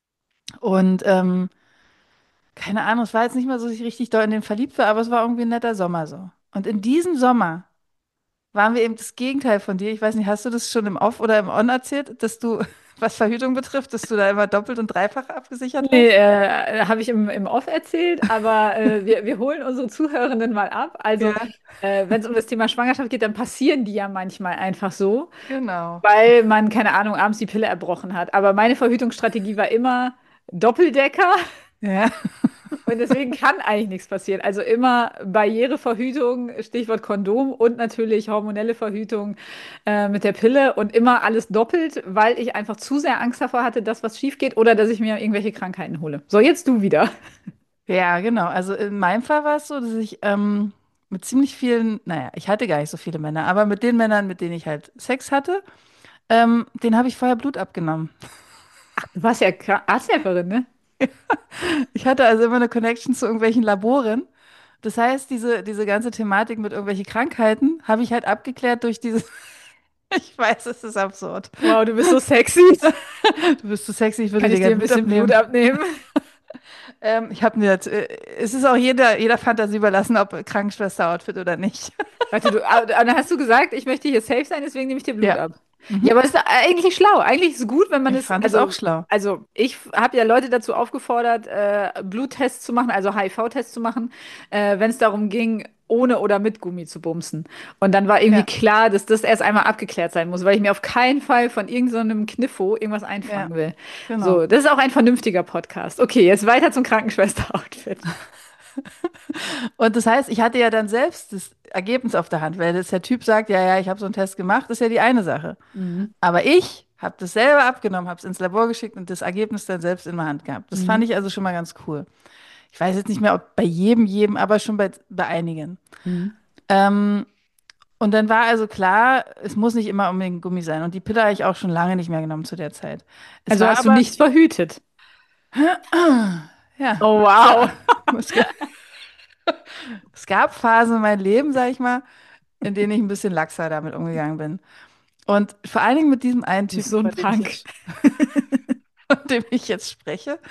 Speaker 1: Und ähm, keine Ahnung, es war jetzt nicht mal so, dass ich richtig doll in den verliebt war, aber es war irgendwie ein netter Sommer so. Und in diesem Sommer waren wir eben das Gegenteil von dir. Ich weiß nicht, hast du das schon im Off oder im On erzählt, dass du, was Verhütung betrifft, dass du da immer doppelt und dreifach abgesichert
Speaker 2: Nee,
Speaker 1: warst?
Speaker 2: äh, habe ich im, im Off erzählt, aber äh, wir, wir holen unsere Zuhörenden mal ab. Also,
Speaker 1: Ja,
Speaker 2: äh, wenn es um das Thema Schwangerschaft geht, dann passieren die ja manchmal einfach so,
Speaker 1: genau.
Speaker 2: weil man, keine Ahnung, abends die Pille erbrochen hat. Aber meine Verhütungsstrategie war immer Doppeldecker
Speaker 1: Ja,
Speaker 2: und deswegen kann eigentlich nichts passieren. Also immer Barriereverhütung, Stichwort Kondom und natürlich hormonelle Verhütung äh, mit der Pille und immer alles doppelt, weil ich einfach zu sehr Angst davor hatte, dass was schief geht oder dass ich mir irgendwelche Krankheiten hole. So, jetzt du wieder.
Speaker 1: ja, genau. Also in meinem Fall war es so, dass ich ähm, mit ziemlich vielen, naja, ich hatte gar nicht so viele Männer, aber mit den Männern, mit denen ich halt Sex hatte, ähm, denen habe ich vorher Blut abgenommen.
Speaker 2: Du warst ja Kra- Arzthelferin, ne?
Speaker 1: Ich hatte also immer eine Connection zu irgendwelchen Laboren. Das heißt, diese, diese ganze Thematik mit irgendwelchen Krankheiten habe ich halt abgeklärt durch dieses. Ich weiß, es ist absurd.
Speaker 2: Wow, du bist so sexy.
Speaker 1: Du bist so sexy, ich würde
Speaker 2: Kann
Speaker 1: dir
Speaker 2: ich dir
Speaker 1: gerne
Speaker 2: ein
Speaker 1: Blut
Speaker 2: bisschen Blut
Speaker 1: abnehmen.
Speaker 2: abnehmen?
Speaker 1: Ähm, ich habe mir jetzt, äh, es ist auch jeder, jeder Fantasie überlassen, ob Krankenschwester-Outfit oder nicht.
Speaker 2: Warte, du, ah, dann hast du gesagt, ich möchte hier safe sein, deswegen nehme ich dir Blut
Speaker 1: Ja.
Speaker 2: ab. Ja,
Speaker 1: Mhm.
Speaker 2: aber das ist eigentlich schlau. Eigentlich ist es gut, wenn man
Speaker 1: Ich
Speaker 2: es,
Speaker 1: fand es auch
Speaker 2: also,
Speaker 1: schlau.
Speaker 2: also ich habe ja Leute dazu aufgefordert, äh, Bluttests zu machen, also H I V-Tests zu machen, äh, wenn es darum ging, ohne oder mit Gummi zu bumsen. Und dann war irgendwie
Speaker 1: Ja,
Speaker 2: klar, dass das erst einmal abgeklärt sein muss, weil ich mir auf keinen Fall von irgendeinem Kniffo irgendwas
Speaker 1: ja,
Speaker 2: einfangen will.
Speaker 1: genau.
Speaker 2: So, das ist auch ein vernünftiger Podcast. Okay, jetzt weiter zum Krankenschwester-Outfit.
Speaker 1: Und das heißt, ich hatte ja dann selbst das Ergebnis auf der Hand, weil das der Typ sagt, ja, ja, ich habe so einen Test gemacht, ist ja die eine Sache.
Speaker 2: Mhm.
Speaker 1: Aber ich habe das selber abgenommen, habe es ins Labor geschickt und das Ergebnis dann selbst in der Hand gehabt. Das fand
Speaker 2: Mhm.
Speaker 1: ich also schon mal ganz cool. Ich weiß jetzt nicht mehr, ob bei jedem, jedem, aber schon bei, bei einigen.
Speaker 2: Mhm.
Speaker 1: Ähm, und dann war also klar, es muss nicht immer unbedingt Gummi sein. Und die Pille habe ich auch schon lange nicht mehr genommen zu der Zeit. Es
Speaker 2: Also
Speaker 1: war
Speaker 2: hast du
Speaker 1: aber,
Speaker 2: nichts verhütet.
Speaker 1: ja,
Speaker 2: Oh,
Speaker 1: es
Speaker 2: wow.
Speaker 1: gab, es gab, es gab Phasen in meinem Leben, sag ich mal, in denen ich ein bisschen laxer damit umgegangen bin. Und vor allen Dingen mit diesem einen
Speaker 2: Du bist
Speaker 1: Typen,
Speaker 2: so ein
Speaker 1: von dem ich
Speaker 2: Punk.
Speaker 1: jetzt, von dem ich jetzt spreche.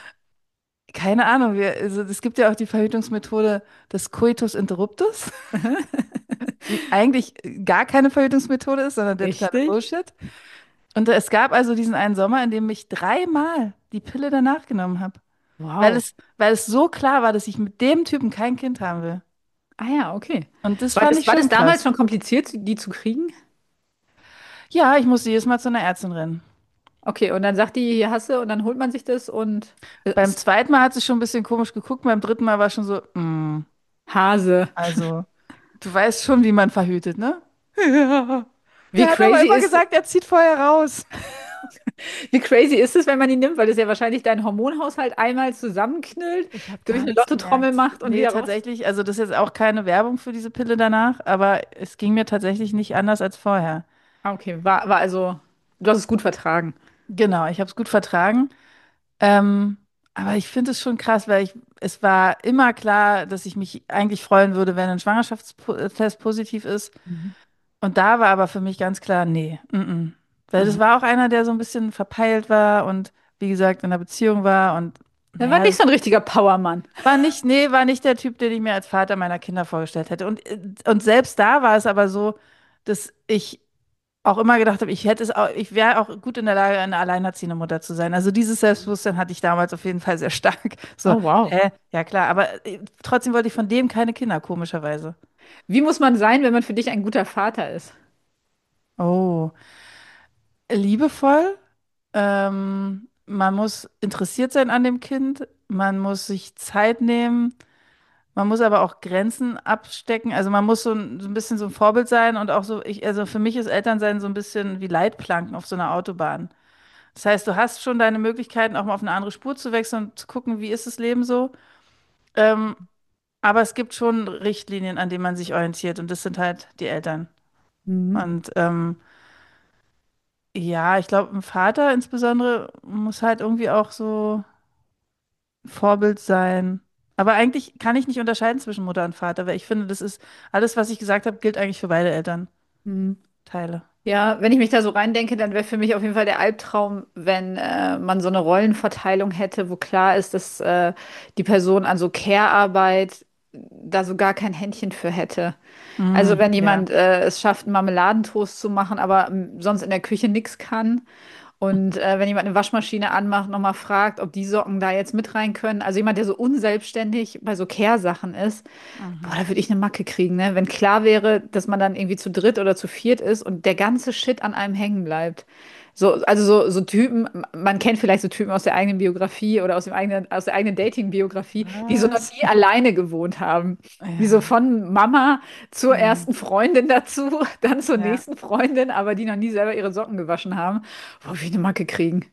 Speaker 1: Keine Ahnung, wir, also es gibt ja auch die Verhütungsmethode des Coitus interruptus, die eigentlich gar keine Verhütungsmethode ist, sondern der totale
Speaker 2: Richtig?
Speaker 1: Bullshit. Und es gab also diesen einen Sommer, in dem ich dreimal die Pille danach genommen habe, weil
Speaker 2: Wow.
Speaker 1: es, weil es so klar war, dass ich mit dem Typen kein Kind haben will.
Speaker 2: Ah ja, okay.
Speaker 1: Und das
Speaker 2: War
Speaker 1: fand
Speaker 2: das,
Speaker 1: ich
Speaker 2: war das
Speaker 1: schon
Speaker 2: damals
Speaker 1: krass.
Speaker 2: schon kompliziert, die zu kriegen?
Speaker 1: Ja, ich musste jedes Mal zu einer Ärztin rennen.
Speaker 2: Okay, und dann sagt die, hier hast du, und dann holt man sich das und
Speaker 1: Beim
Speaker 2: es,
Speaker 1: zweiten Mal hat sie schon ein bisschen komisch geguckt, beim dritten Mal war schon so, mm,
Speaker 2: Hase.
Speaker 1: also, du weißt schon, wie man verhütet, ne? Ja.
Speaker 2: Wie
Speaker 1: Der hat aber
Speaker 2: crazy
Speaker 1: immer
Speaker 2: ist,
Speaker 1: gesagt, er zieht vorher raus.
Speaker 2: wie crazy ist es, wenn man die nimmt, weil das ja wahrscheinlich deinen Hormonhaushalt einmal zusammenknüllt,
Speaker 1: Ich habe
Speaker 2: durch
Speaker 1: gar
Speaker 2: eine
Speaker 1: nichts
Speaker 2: Lottotrommel
Speaker 1: gemerkt.
Speaker 2: macht und
Speaker 1: Nee,
Speaker 2: wieder raus.
Speaker 1: tatsächlich, also das ist jetzt auch keine Werbung für diese Pille danach, aber es ging mir tatsächlich nicht anders als vorher.
Speaker 2: Ah, okay, war, war also, du hast es gut vertragen.
Speaker 1: Genau, ich habe es gut vertragen. Ähm, aber ich finde es schon krass, weil ich, es war immer klar, dass ich mich eigentlich freuen würde, wenn ein Schwangerschaftstest positiv ist.
Speaker 2: Mhm.
Speaker 1: Und da war aber für mich ganz klar, nee, mm, mm. Weil das
Speaker 2: Aha.
Speaker 1: war auch einer, der so ein bisschen verpeilt war und wie gesagt in einer Beziehung war und
Speaker 2: Er war
Speaker 1: naja,
Speaker 2: nicht so ein richtiger Powermann.
Speaker 1: war nicht, nee, war nicht der Typ, den ich mir als Vater meiner Kinder vorgestellt hätte. Und, äh, und selbst da war es aber so, dass ich auch immer gedacht habe, ich hätte es auch, ich wäre auch gut in der Lage, eine alleinerziehende Mutter zu sein. Also dieses Selbstbewusstsein hatte ich damals auf jeden Fall sehr stark. So,
Speaker 2: Oh, wow.
Speaker 1: hä? Ja klar, aber äh, trotzdem wollte ich von dem keine Kinder, komischerweise.
Speaker 2: Wie muss man sein, wenn man für dich ein guter Vater ist?
Speaker 1: Oh, liebevoll. Ähm, man muss interessiert sein an dem Kind. Man muss sich Zeit nehmen. Man muss aber auch Grenzen abstecken. Also man muss so ein, so ein bisschen so ein Vorbild sein und auch so, ich, also für mich ist Elternsein so ein bisschen wie Leitplanken auf so einer Autobahn. Das heißt, du hast schon deine Möglichkeiten, auch mal auf eine andere Spur zu wechseln und zu gucken, wie ist das Leben so. Ähm, aber es gibt schon Richtlinien, an denen man sich orientiert und das sind halt die Eltern.
Speaker 2: Mhm.
Speaker 1: Und ähm, ja, ich glaube, ein Vater insbesondere muss halt irgendwie auch so Vorbild sein. Aber eigentlich kann ich nicht unterscheiden zwischen Mutter und Vater, weil ich finde, das ist alles, was ich gesagt habe, gilt eigentlich für beide Elternteile.
Speaker 2: Mhm. Ja, wenn ich mich da so reindenke, dann wäre für mich auf jeden Fall der Albtraum, wenn äh, man so eine Rollenverteilung hätte, wo klar ist, dass äh, die Person an so Care-Arbeit da so gar kein Händchen für hätte. Also
Speaker 1: Mm,
Speaker 2: wenn
Speaker 1: ja.
Speaker 2: jemand äh, es schafft, einen Marmeladentoast zu machen, aber ähm, sonst in der Küche nichts kann. Und äh, wenn jemand eine Waschmaschine anmacht, nochmal fragt, ob die Socken da jetzt mit rein können. Also jemand, der so unselbstständig bei so Care-Sachen ist. Boah,
Speaker 1: Mhm.
Speaker 2: da würde ich eine Macke kriegen, ne? Wenn klar wäre, dass man dann irgendwie zu dritt oder zu viert ist und der ganze Shit an einem hängen bleibt. So, also so, so Typen, man kennt vielleicht so Typen aus der eigenen Biografie oder aus dem eigenen, aus der eigenen Dating-Biografie, die so noch
Speaker 1: Was?
Speaker 2: nie alleine gewohnt haben. Die so
Speaker 1: Ja.
Speaker 2: von Mama zur
Speaker 1: Mm,
Speaker 2: ersten Freundin dazu, dann zur
Speaker 1: ja.
Speaker 2: nächsten Freundin, aber die noch nie selber ihre Socken gewaschen haben. Boah, wie eine Macke kriegen.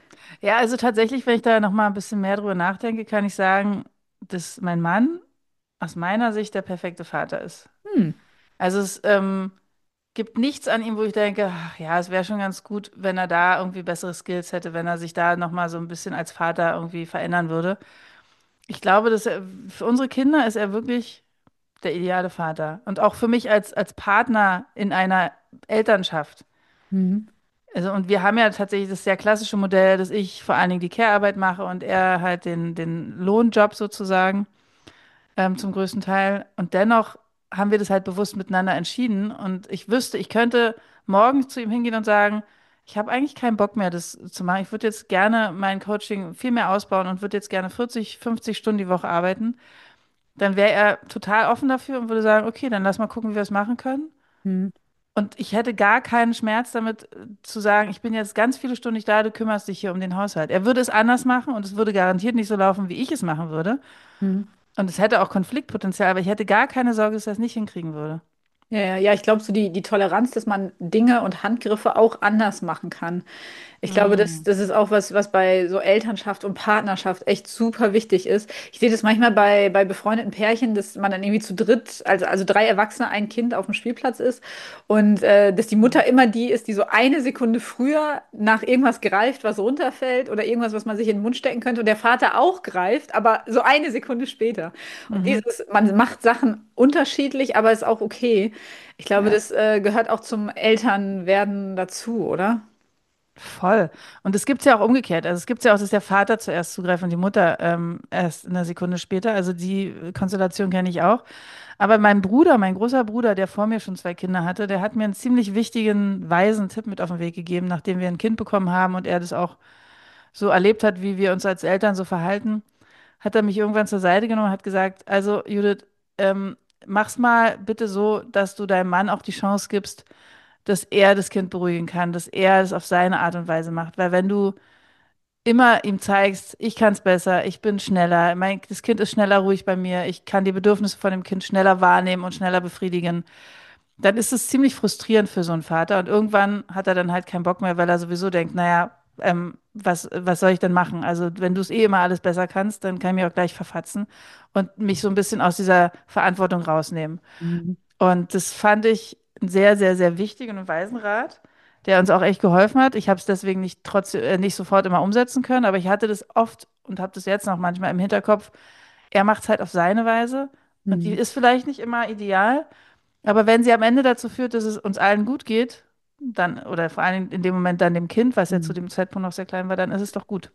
Speaker 1: Ja, also tatsächlich, wenn ich da noch mal ein bisschen mehr drüber nachdenke, kann ich sagen, dass mein Mann aus meiner Sicht der perfekte Vater ist.
Speaker 2: Hm.
Speaker 1: Also es ähm, gibt nichts an ihm, wo ich denke, ach ja, es wäre schon ganz gut, wenn er da irgendwie bessere Skills hätte, wenn er sich da noch mal so ein bisschen als Vater irgendwie verändern würde. Ich glaube, dass er, für unsere Kinder ist er wirklich der ideale Vater. Und auch für mich als, als Partner in einer Elternschaft.
Speaker 2: Mhm.
Speaker 1: Also, und wir haben ja tatsächlich das sehr klassische Modell, dass ich vor allen Dingen die Care-Arbeit mache und er halt den, den Lohnjob sozusagen, ähm, zum größten Teil. Und dennoch haben wir das halt bewusst miteinander entschieden. Und ich wüsste, ich könnte morgen zu ihm hingehen und sagen, ich habe eigentlich keinen Bock mehr, das zu machen. Ich würde jetzt gerne mein Coaching viel mehr ausbauen und würde jetzt gerne vierzig, fünfzig Stunden die Woche arbeiten. Dann wäre er total offen dafür und würde sagen, okay, dann lass mal gucken, wie wir es machen können.
Speaker 2: Mhm.
Speaker 1: Und ich hätte gar keinen Schmerz damit äh, zu sagen, ich bin jetzt ganz viele Stunden nicht da, du kümmerst dich hier um den Haushalt. Er würde es anders machen und es würde garantiert nicht so laufen, wie ich es machen würde.
Speaker 2: Mhm.
Speaker 1: Und es hätte auch Konfliktpotenzial, aber ich hätte gar keine Sorge, dass er es nicht hinkriegen würde.
Speaker 2: Ja, ja, ja, ich glaube, so die, die Toleranz, dass man Dinge und Handgriffe auch anders machen kann. Ich glaube, das,
Speaker 1: Mm.
Speaker 2: das ist auch was, was bei so Elternschaft und Partnerschaft echt super wichtig ist. Ich sehe das manchmal bei, bei befreundeten Pärchen, dass man dann irgendwie zu dritt, also, also drei Erwachsene, ein Kind auf dem Spielplatz ist und äh, dass die Mutter immer die ist, die so eine Sekunde früher nach irgendwas greift, was runterfällt oder irgendwas, was man sich in den Mund stecken könnte und der Vater auch greift, aber so eine Sekunde später. Und
Speaker 1: Mhm.
Speaker 2: dieses, man macht Sachen unterschiedlich, aber ist auch okay. Ich glaube,
Speaker 1: Ja.
Speaker 2: das äh, gehört auch zum Elternwerden dazu, oder?
Speaker 1: Voll. Und es gibt es ja auch umgekehrt. Also es gibt es ja auch, dass der Vater zuerst zugreift und die Mutter ähm, erst eine Sekunde später. Also die Konstellation kenne ich auch. Aber mein Bruder, mein großer Bruder, der vor mir schon zwei Kinder hatte, der hat mir einen ziemlich wichtigen, weisen Tipp mit auf den Weg gegeben, nachdem wir ein Kind bekommen haben und er das auch so erlebt hat, wie wir uns als Eltern so verhalten, hat er mich irgendwann zur Seite genommen und hat gesagt, also Judith, ähm, mach's mal bitte so, dass du deinem Mann auch die Chance gibst, dass er das Kind beruhigen kann, dass er es auf seine Art und Weise macht. Weil wenn du immer ihm zeigst, ich kann es besser, ich bin schneller, mein, das Kind ist schneller ruhig bei mir, ich kann die Bedürfnisse von dem Kind schneller wahrnehmen und schneller befriedigen, dann ist es ziemlich frustrierend für so einen Vater. Und irgendwann hat er dann halt keinen Bock mehr, weil er sowieso denkt, naja, ähm, was, was soll ich denn machen? Also wenn du es eh immer alles besser kannst, dann kann ich mich auch gleich verfatzen und mich so ein bisschen aus dieser Verantwortung rausnehmen.
Speaker 2: Mhm.
Speaker 1: Und das fand ich einen sehr, sehr, sehr wichtigen und weisen Rat, der uns auch echt geholfen hat. Ich habe es deswegen nicht trotzdem äh, nicht sofort immer umsetzen können, aber ich hatte das oft und habe das jetzt noch manchmal im Hinterkopf. Er macht es halt auf seine Weise und die
Speaker 2: Mhm.
Speaker 1: ist vielleicht nicht immer ideal, aber wenn sie am Ende dazu führt, dass es uns allen gut geht, dann, oder vor allem in dem Moment dann dem Kind, was ja zu
Speaker 2: Mhm.
Speaker 1: dem Zeitpunkt noch sehr klein war, dann ist es doch gut.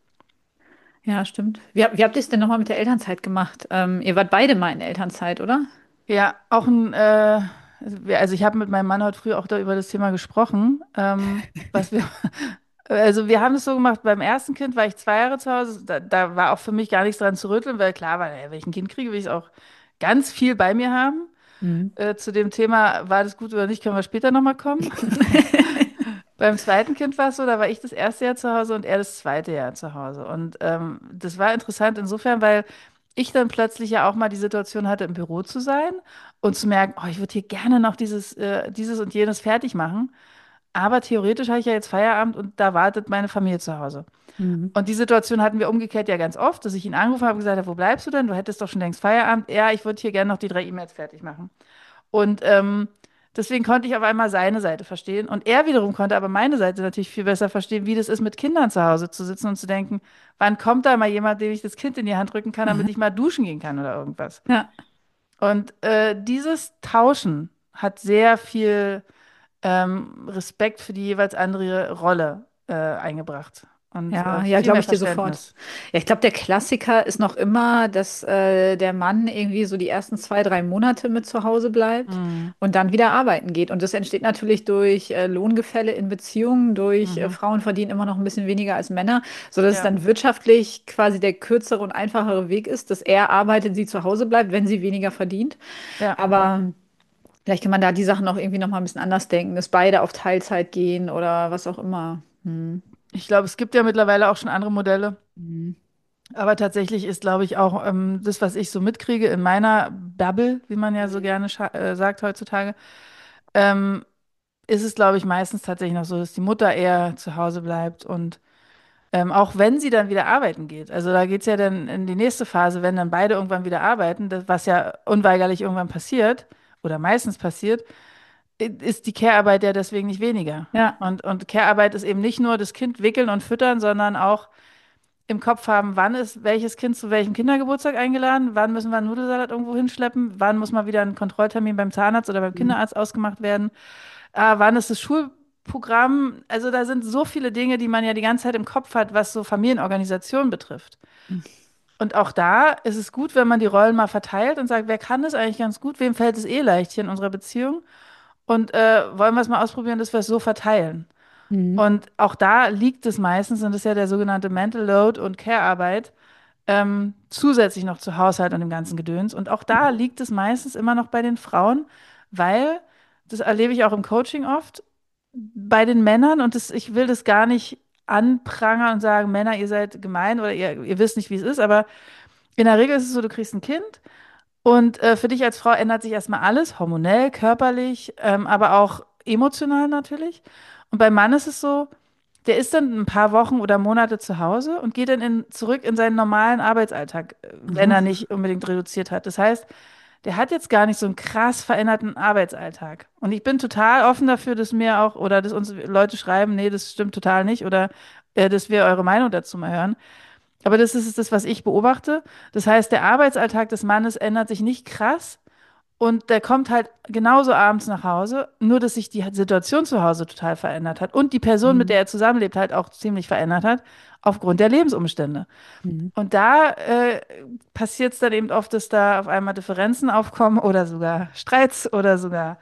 Speaker 2: Ja, stimmt. Wie, hab- wie habt ihr es denn nochmal mit der Elternzeit gemacht? Ähm, ihr wart beide mal in Elternzeit, oder?
Speaker 1: Ja, auch ein, äh, also wir- also ich habe mit meinem Mann heute früh auch da über das Thema gesprochen, ähm, was wir, also wir haben es so gemacht, beim ersten Kind war ich zwei Jahre zu Hause, da, da war auch für mich gar nichts dran zu rütteln, weil klar war, ey, wenn ich ein Kind kriege, will ich es auch ganz viel bei mir haben.
Speaker 2: Mhm.
Speaker 1: Äh, zu dem Thema, war das gut oder nicht, können wir später nochmal kommen. Beim zweiten Kind war es so, da war ich das erste Jahr zu Hause und er das zweite Jahr zu Hause. Und ähm, das war interessant insofern, weil ich dann plötzlich ja auch mal die Situation hatte, im Büro zu sein und zu merken, oh, ich würde hier gerne noch dieses, äh, dieses und jenes fertig machen. Aber theoretisch habe ich ja jetzt Feierabend und da wartet meine Familie zu Hause.
Speaker 2: Mhm.
Speaker 1: Und die Situation hatten wir umgekehrt ja ganz oft, dass ich ihn angerufen habe und gesagt habe, wo bleibst du denn? Du hättest doch schon längst Feierabend. Ja, ich würde hier gerne noch die drei E-Mails fertig machen. Und ähm, deswegen konnte ich auf einmal seine Seite verstehen. Und er wiederum konnte aber meine Seite natürlich viel besser verstehen, wie das ist, mit Kindern zu Hause zu sitzen und zu denken, wann kommt da mal jemand, dem ich das Kind in die Hand drücken kann, damit ich mal duschen gehen kann oder irgendwas.
Speaker 2: Ja.
Speaker 1: Und äh, dieses Tauschen hat sehr viel ähm, Respekt für die jeweils andere Rolle äh, eingebracht und äh,
Speaker 2: Ja, ja,
Speaker 1: viel
Speaker 2: glaube
Speaker 1: mehr
Speaker 2: ich dir sofort.
Speaker 1: Verständnis.
Speaker 2: Ja, ich glaube, der Klassiker ist noch immer, dass äh, der Mann irgendwie so die ersten zwei, drei Monate mit zu Hause bleibt
Speaker 1: Mhm.
Speaker 2: und dann wieder arbeiten geht. Und das entsteht natürlich durch äh, Lohngefälle in Beziehungen, durch äh,
Speaker 1: Mhm.
Speaker 2: Frauen verdienen immer noch ein bisschen weniger als Männer, sodass es
Speaker 1: Ja,
Speaker 2: dann wirtschaftlich quasi der kürzere und einfachere Weg ist, dass er arbeitet, sie zu Hause bleibt, wenn sie weniger verdient.
Speaker 1: ja.
Speaker 2: Aber vielleicht kann man da die Sachen auch irgendwie noch mal ein bisschen anders denken, dass beide auf Teilzeit gehen oder was auch immer. Hm.
Speaker 1: Ich glaube, es gibt ja mittlerweile auch schon andere Modelle.
Speaker 2: Hm.
Speaker 1: Aber tatsächlich ist, glaube ich, auch ähm, das, was ich so mitkriege in meiner Bubble, wie man ja so gerne scha- äh, sagt heutzutage, ähm, ist es, glaube ich, meistens tatsächlich noch so, dass die Mutter eher zu Hause bleibt und ähm, auch wenn sie dann wieder arbeiten geht. Also da geht es ja dann in die nächste Phase, wenn dann beide irgendwann wieder arbeiten, das, was ja unweigerlich irgendwann passiert oder meistens passiert, i- ist die Care-Arbeit ja deswegen nicht weniger.
Speaker 2: Ja.
Speaker 1: Und, und Care-Arbeit ist eben nicht nur das Kind wickeln und füttern, sondern auch im Kopf haben, wann ist welches Kind zu welchem Kindergeburtstag eingeladen, wann müssen wir einen Nudelsalat irgendwo hinschleppen, wann muss mal wieder ein Kontrolltermin beim Zahnarzt oder beim
Speaker 2: Hm.
Speaker 1: Kinderarzt ausgemacht werden, äh, wann ist das Schulprogramm. Also da sind so viele Dinge, die man ja die ganze Zeit im Kopf hat, was so Familienorganisation betrifft. Und auch da ist es gut, wenn man die Rollen mal verteilt und sagt, wer kann das eigentlich ganz gut, wem fällt es eh leicht hier in unserer Beziehung und äh, wollen wir es mal ausprobieren, dass wir es so verteilen.
Speaker 2: Hm.
Speaker 1: Und auch da liegt es meistens, und das ist ja der sogenannte Mental Load und Care-Arbeit, ähm, zusätzlich noch zu Haushalt und dem ganzen Gedöns. Und auch da liegt es meistens immer noch bei den Frauen, weil, das erlebe ich auch im Coaching oft, bei den Männern, und das, ich will das gar nicht anprangern und sagen, Männer, ihr seid gemein oder ihr, ihr wisst nicht, wie es ist, aber in der Regel ist es so, du kriegst ein Kind und äh, für dich als Frau ändert sich erstmal alles, hormonell, körperlich, ähm, aber auch emotional natürlich. Und beim Mann ist es so, der ist dann ein paar Wochen oder Monate zu Hause und geht dann in, zurück in seinen normalen Arbeitsalltag, äh, wenn er
Speaker 2: Mhm.
Speaker 1: nicht unbedingt reduziert hat. Das heißt, der hat jetzt gar nicht so einen krass veränderten Arbeitsalltag. Und ich bin total offen dafür, dass mir auch, oder dass uns Leute schreiben, nee, das stimmt total nicht, oder äh, dass wir eure Meinung dazu mal hören. Aber das ist das, was ich beobachte. Das heißt, der Arbeitsalltag des Mannes ändert sich nicht krass und der kommt halt genauso abends nach Hause, nur dass sich die Situation zu Hause total verändert hat und die Person, mit der
Speaker 2: Mhm.
Speaker 1: er zusammenlebt, halt auch ziemlich verändert hat, aufgrund der Lebensumstände.
Speaker 2: Mhm.
Speaker 1: Und da äh, passiert es dann eben oft, dass da auf einmal Differenzen aufkommen oder sogar Streits oder sogar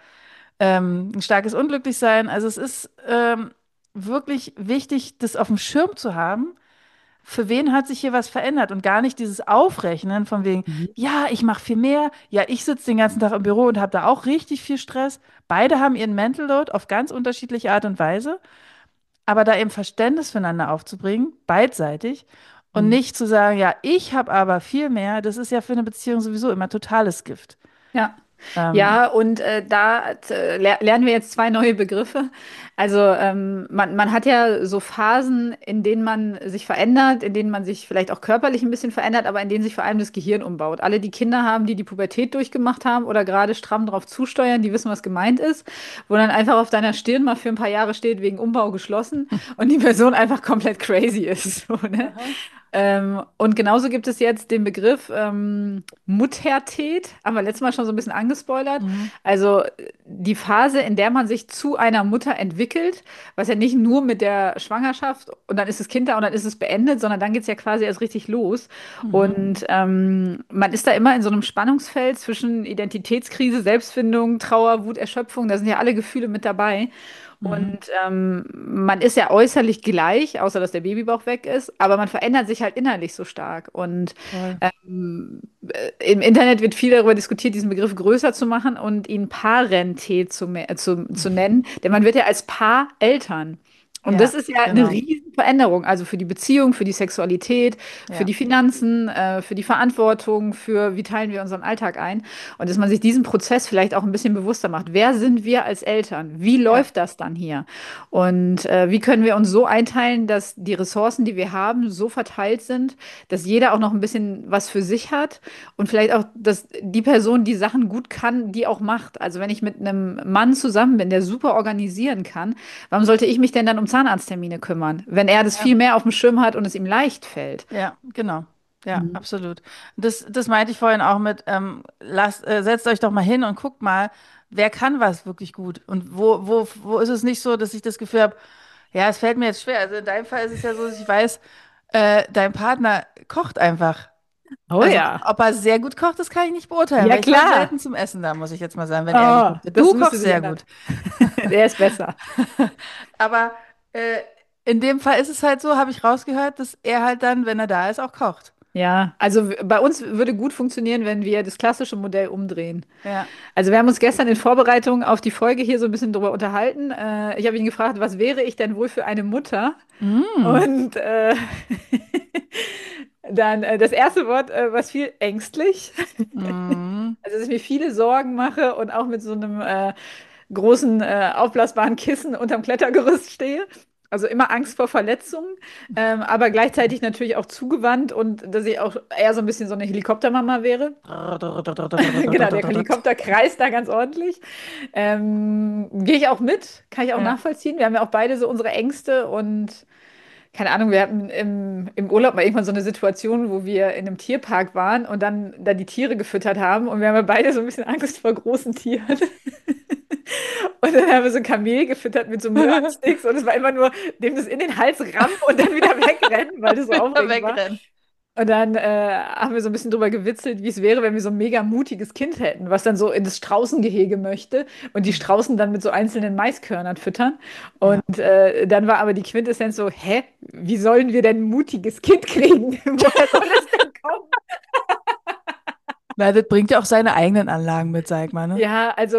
Speaker 1: ähm, ein starkes Unglücklichsein. Also es ist ähm, wirklich wichtig, das auf dem Schirm zu haben, für wen hat sich hier was verändert und gar nicht dieses Aufrechnen von wegen,
Speaker 2: Mhm.
Speaker 1: ja, ich mache viel mehr, ja, ich sitze den ganzen Tag im Büro und habe da auch richtig viel Stress. Beide haben ihren Mental Load auf ganz unterschiedliche Art und Weise, aber da eben Verständnis füreinander aufzubringen, beidseitig, und
Speaker 2: Mhm.
Speaker 1: nicht zu sagen, ja, ich habe aber viel mehr, das ist ja für eine Beziehung sowieso immer totales Gift.
Speaker 2: Ja.
Speaker 1: Ähm,
Speaker 2: Ja, und äh, da äh, ler lernen wir jetzt zwei neue Begriffe. Also ähm, man, man hat ja so Phasen, in denen man sich verändert, in denen man sich vielleicht auch körperlich ein bisschen verändert, aber in denen sich vor allem das Gehirn umbaut. Alle, die Kinder haben, die die Pubertät durchgemacht haben oder gerade stramm drauf zusteuern, die wissen, was gemeint ist, wo dann einfach auf deiner Stirn mal für ein paar Jahre steht, wegen Umbau geschlossen und die Person einfach komplett crazy ist. So, ne?
Speaker 1: Aha.
Speaker 2: Ähm, und genauso gibt es jetzt den Begriff ähm, Muttertät, haben wir letztes Mal schon so ein bisschen angespoilert.
Speaker 1: Mhm.
Speaker 2: Also äh, die Phase, in der man sich zu einer Mutter entwickelt, was ja nicht nur mit der Schwangerschaft und dann ist das Kind da und dann ist es beendet, sondern dann geht es ja quasi erst richtig los.
Speaker 1: Mhm.
Speaker 2: Und ähm, man ist da immer in so einem Spannungsfeld zwischen Identitätskrise, Selbstfindung, Trauer, Wut, Erschöpfung, da sind ja alle Gefühle mit dabei.
Speaker 1: Mhm.
Speaker 2: Und ähm, man ist ja äußerlich gleich, außer dass der Babybauch weg ist, aber man verändert sich halt innerlich so stark. Und
Speaker 1: Voll.
Speaker 2: ähm, äh, im Internet wird viel darüber diskutiert, diesen Begriff größer zu machen und ihn Parenté zu, me- zu, zu nennen, denn man wird ja als Paar Eltern. Und das
Speaker 1: Ja,
Speaker 2: ist ja eine
Speaker 1: genau.
Speaker 2: riesen Veränderung, also für die Beziehung, für die Sexualität, für
Speaker 1: Ja.
Speaker 2: die Finanzen, äh, für die Verantwortung, für wie teilen wir unseren Alltag ein. Und dass man sich diesen Prozess vielleicht auch ein bisschen bewusster macht. Wer sind wir als Eltern? Wie
Speaker 1: Ja.
Speaker 2: läuft das dann hier? Und äh, wie können wir uns so einteilen, dass die Ressourcen, die wir haben, so verteilt sind, dass jeder auch noch ein bisschen was für sich hat und vielleicht auch, dass die Person, die Sachen gut kann, die auch macht. Also wenn ich mit einem Mann zusammen bin, der super organisieren kann, warum sollte ich mich denn dann um Zahnarzttermine kümmern, wenn er das
Speaker 1: Ja.
Speaker 2: viel mehr auf dem Schirm hat und es ihm leicht fällt?
Speaker 1: Ja, genau. Ja,
Speaker 2: Mhm.
Speaker 1: absolut. Das, das meinte ich vorhin auch mit, ähm, lasst, äh, setzt euch doch mal hin und guckt mal, wer kann was wirklich gut und wo, wo, wo ist es nicht so, dass ich das Gefühl habe, ja, es fällt mir jetzt schwer. Also in deinem Fall ist es ja so, dass ich weiß, äh, dein Partner kocht einfach.
Speaker 2: Oh
Speaker 1: Also
Speaker 2: ja.
Speaker 1: ob er sehr gut kocht, das kann ich nicht beurteilen,
Speaker 2: Ja,
Speaker 1: weil ich war
Speaker 2: klar.
Speaker 1: selten zum Essen da, muss ich jetzt mal sagen, wenn er
Speaker 2: Oh,
Speaker 1: gekocht hat.
Speaker 2: das
Speaker 1: Du
Speaker 2: müsste
Speaker 1: kochst
Speaker 2: sich
Speaker 1: sehr
Speaker 2: ändern.
Speaker 1: gut.
Speaker 2: Der ist besser.
Speaker 1: Aber äh, in dem Fall ist es halt so, habe ich rausgehört, dass er halt dann, wenn er da ist, auch kocht.
Speaker 2: Ja, also w- bei uns würde gut funktionieren, wenn wir das klassische Modell umdrehen.
Speaker 1: Ja.
Speaker 2: Also wir haben uns gestern in Vorbereitung auf die Folge hier so ein bisschen drüber unterhalten. Äh, ich habe ihn gefragt, was wäre ich denn wohl für eine Mutter?
Speaker 1: Mm.
Speaker 2: Und äh, dann äh, das erste Wort, äh, was viel ängstlich.
Speaker 1: Mm.
Speaker 2: Also dass ich mir viele Sorgen mache und auch mit so einem äh, großen äh, aufblasbaren Kissen unterm Klettergerüst stehe. Also immer Angst vor Verletzungen, ähm, aber gleichzeitig natürlich auch zugewandt und dass ich auch eher so ein bisschen so eine Helikoptermama wäre. Genau, der Helikopter kreist da ganz ordentlich. Ähm, gehe ich auch mit, kann ich auch
Speaker 1: Ja.
Speaker 2: nachvollziehen. Wir haben ja auch beide so unsere Ängste und keine Ahnung, wir hatten im, im Urlaub mal irgendwann so eine Situation, wo wir in einem Tierpark waren und dann da die Tiere gefüttert haben und wir haben ja beide so ein bisschen Angst vor großen Tieren. Und dann haben wir so ein Kamel gefüttert mit so Möhrensticks und es war immer nur, dem das in den Hals rammen und dann wieder wegrennen, weil das so
Speaker 1: Wieder
Speaker 2: aufregend war.
Speaker 1: wegrennen.
Speaker 2: Und dann äh, haben wir so ein bisschen drüber gewitzelt, wie es wäre, wenn wir so ein mega mutiges Kind hätten, was dann so in das Straußengehege möchte und die Straußen dann mit so einzelnen Maiskörnern füttern.
Speaker 1: Ja.
Speaker 2: Und äh, dann war aber die Quintessenz so, hä, wie sollen wir denn ein mutiges Kind kriegen? Woher soll das denn kommen?
Speaker 1: Na, das bringt ja auch seine eigenen Anlagen mit, sag ich mal, ne?
Speaker 2: Ja, also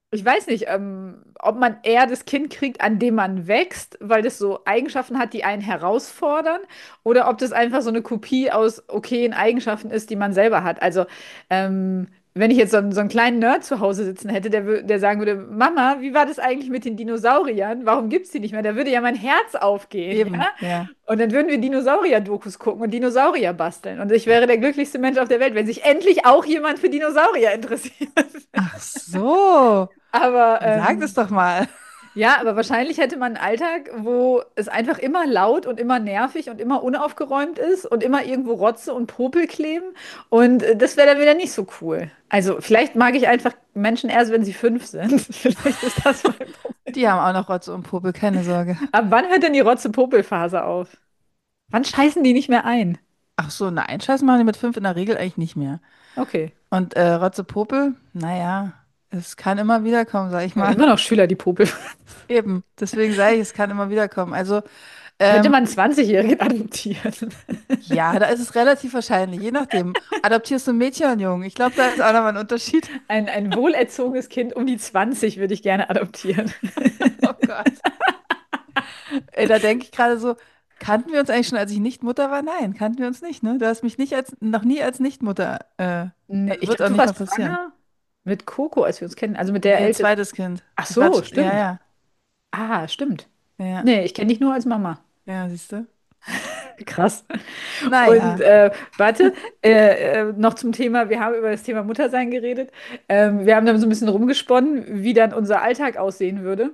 Speaker 2: Ich weiß nicht, ähm, ob man eher das Kind kriegt, an dem man wächst, weil das so Eigenschaften hat, die einen herausfordern, oder ob das einfach so eine Kopie aus okayen Eigenschaften ist, die man selber hat. Also, ähm, wenn ich jetzt so, einen- so einen kleinen Nerd zu Hause sitzen hätte, der, wür- der sagen würde, Mama, wie war das eigentlich mit den Dinosauriern? Warum gibt es die nicht mehr? Da würde ja mein Herz aufgehen, ja?
Speaker 1: Eben, ja.
Speaker 2: Und dann würden wir Dinosaurier-Dokus gucken und Dinosaurier basteln. Und ich wäre der glücklichste Mensch auf der Welt, wenn sich endlich auch jemand für Dinosaurier interessiert.
Speaker 1: Ach so.
Speaker 2: Aber
Speaker 1: Sag das
Speaker 2: ähm,
Speaker 1: doch mal.
Speaker 2: ja, aber wahrscheinlich hätte man einen Alltag, wo es einfach immer laut und immer nervig und immer unaufgeräumt ist und immer irgendwo Rotze und Popel kleben. Und äh, das wäre dann wieder nicht so cool. Also vielleicht mag ich einfach Menschen erst, wenn sie fünf sind. Vielleicht ist das mein Problem.
Speaker 1: Die haben auch noch Rotze und Popel, keine Sorge.
Speaker 2: Ab wann hört denn die Rotze-Popel-Phase auf? Wann scheißen die nicht mehr ein?
Speaker 1: Ach so, nein, Scheiß machen die mit fünf in der Regel eigentlich nicht mehr.
Speaker 2: Okay.
Speaker 1: Und äh, Rotze Popel, naja, es kann immer wieder kommen, sag ich
Speaker 2: Ja,
Speaker 1: mal.
Speaker 2: immer noch Schüler, die Popel.
Speaker 1: Eben, deswegen sage ich, es kann immer wieder kommen. Also,
Speaker 2: Könnte
Speaker 1: ähm,
Speaker 2: man einen zwanzig-Jährigen adoptieren?
Speaker 1: ja, da ist es relativ wahrscheinlich, je nachdem. Adoptierst du ein Mädchen oder einen Jungen? Ich glaube, da ist auch nochmal ein Unterschied.
Speaker 2: Ein, ein wohlerzogenes Kind um die zwanzig würde ich gerne adoptieren.
Speaker 1: Oh Gott. Ey, da denke ich gerade so, kannten wir uns eigentlich schon, als ich nicht Mutter war? Nein, kannten wir uns nicht, ne? Du hast mich nicht als, noch nie als Nichtmutter, äh,
Speaker 2: Nee,
Speaker 1: also
Speaker 2: ich
Speaker 1: wird
Speaker 2: glaube,
Speaker 1: auch
Speaker 2: du
Speaker 1: nicht mehr
Speaker 2: warst
Speaker 1: passieren.
Speaker 2: schwanger mit Coco, als wir uns kennen. Also mit der
Speaker 1: Nee,
Speaker 2: ältesten.
Speaker 1: zweites Kind.
Speaker 2: Ach
Speaker 1: Ich war,
Speaker 2: so,
Speaker 1: ja,
Speaker 2: stimmt.
Speaker 1: ja,
Speaker 2: Ah, stimmt.
Speaker 1: ja,
Speaker 2: Nee, ich kenne dich nur als Mama.
Speaker 1: ja, siehst du?
Speaker 2: Krass. Und
Speaker 1: Naja,
Speaker 2: äh, warte, äh, äh, noch zum Thema, wir haben über das Thema Muttersein geredet. Ähm, wir haben dann so ein bisschen rumgesponnen, wie dann unser Alltag aussehen würde.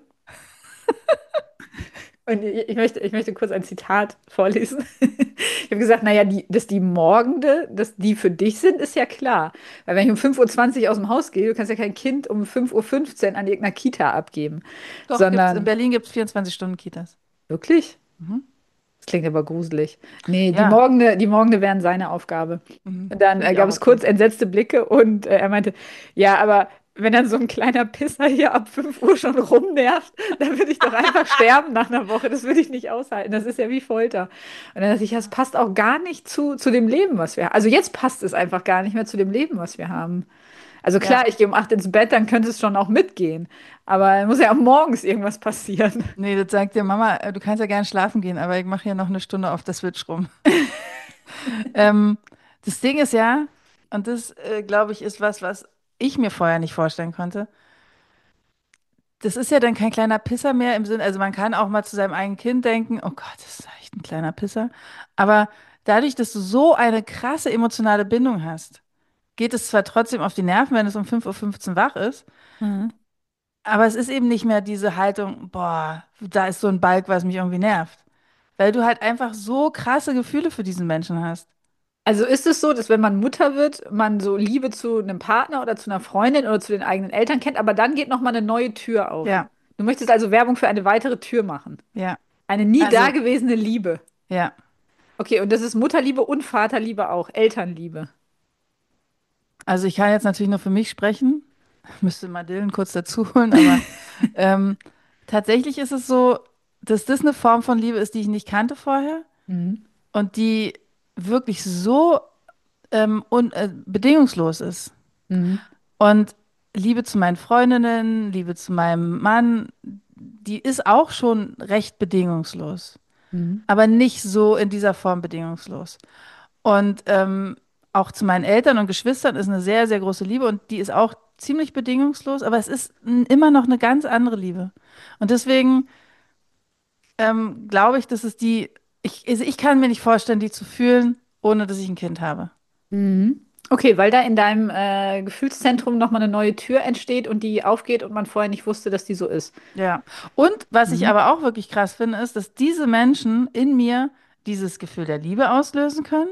Speaker 2: Und ich ich möchte, ich möchte kurz ein Zitat vorlesen. Ich habe gesagt, naja, die, dass die Morgende, dass die für dich sind, ist ja klar. Weil wenn ich um fünf Uhr zwanzig aus dem Haus gehe, du kannst ja kein Kind um fünf Uhr fünfzehn an irgendeiner Kita abgeben.
Speaker 1: doch, gibt's, in
Speaker 2: Sondern,
Speaker 1: Berlin gibt es vierundzwanzig-Stunden-Kitas.
Speaker 2: wirklich?
Speaker 1: Mhm.
Speaker 2: Das klingt aber gruselig. Nee, die
Speaker 1: Ja,
Speaker 2: Morgende, die Morgende wären seine Aufgabe.
Speaker 1: mhm.
Speaker 2: Und dann
Speaker 1: Finde
Speaker 2: äh,
Speaker 1: ich auch
Speaker 2: gab es
Speaker 1: okay.
Speaker 2: kurz entsetzte Blicke und äh, er meinte, ja, aber wenn dann so ein kleiner Pisser hier ab fünf Uhr schon rumnervt, dann würde ich doch einfach sterben nach einer Woche. Das würde ich nicht aushalten. Das ist ja wie Folter. Und dann dachte ich, ja, das passt auch gar nicht zu, zu dem Leben, was wir haben. Also jetzt passt es einfach gar nicht mehr zu dem Leben, was wir haben. Also
Speaker 1: Ja,
Speaker 2: klar, ich gehe um acht ins Bett, dann könnte es schon auch mitgehen. Aber dann muss ja auch morgens irgendwas passieren.
Speaker 1: nee, das sagt dir Mama, äh, du kannst ja gerne schlafen gehen, aber ich mache hier noch eine Stunde auf der Switch rum. Ähm, das Ding ist ja, und das, äh, glaube ich, ist was, was ich mir vorher nicht vorstellen konnte. Das ist ja dann kein kleiner Pisser mehr im Sinn, also man kann auch mal zu seinem eigenen Kind denken, oh Gott, das ist echt ein kleiner Pisser. Aber dadurch, dass du so eine krasse emotionale Bindung hast, geht es zwar trotzdem auf die Nerven, wenn es um fünf Uhr fünfzehn wach ist,
Speaker 2: Mhm.
Speaker 1: aber es ist eben nicht mehr diese Haltung, boah, da ist so ein Balk, was mich irgendwie nervt. Weil du halt einfach so krasse Gefühle für diesen Menschen hast.
Speaker 2: Also ist es so, dass wenn man Mutter wird, man so Liebe zu einem Partner oder zu einer Freundin oder zu den eigenen Eltern kennt, aber dann geht noch mal eine neue Tür auf.
Speaker 1: Ja,
Speaker 2: Du möchtest also Werbung für eine weitere Tür machen.
Speaker 1: ja.
Speaker 2: Eine nie
Speaker 1: Also,
Speaker 2: dagewesene Liebe.
Speaker 1: ja.
Speaker 2: Okay, und das ist Mutterliebe und Vaterliebe auch, Elternliebe.
Speaker 1: Also ich kann jetzt natürlich nur für mich sprechen. Müsste mal Dylan kurz dazu holen, aber ähm, tatsächlich ist es so, dass das eine Form von Liebe ist, die ich nicht kannte vorher
Speaker 2: Mhm.
Speaker 1: und die wirklich so ähm, un äh, bedingungslos ist.
Speaker 2: Mhm.
Speaker 1: Und Liebe zu meinen Freundinnen, Liebe zu meinem Mann, die ist auch schon recht bedingungslos,
Speaker 2: Mhm.
Speaker 1: aber nicht so in dieser Form bedingungslos. Und ähm, auch zu meinen Eltern und Geschwistern ist eine sehr, sehr große Liebe und die ist auch ziemlich bedingungslos, aber es ist n- immer noch eine ganz andere Liebe. Und deswegen ähm, glaube ich, dass es die, ich, also ich kann mir nicht vorstellen, die zu fühlen, ohne dass ich ein Kind habe.
Speaker 2: Mhm. Okay, weil da in deinem äh, Gefühlszentrum nochmal eine neue Tür entsteht und die aufgeht und man vorher nicht wusste, dass die so ist.
Speaker 1: Ja. Und was ich
Speaker 2: Mhm.
Speaker 1: aber auch wirklich krass finde, ist, dass diese Menschen in mir dieses Gefühl der Liebe auslösen können.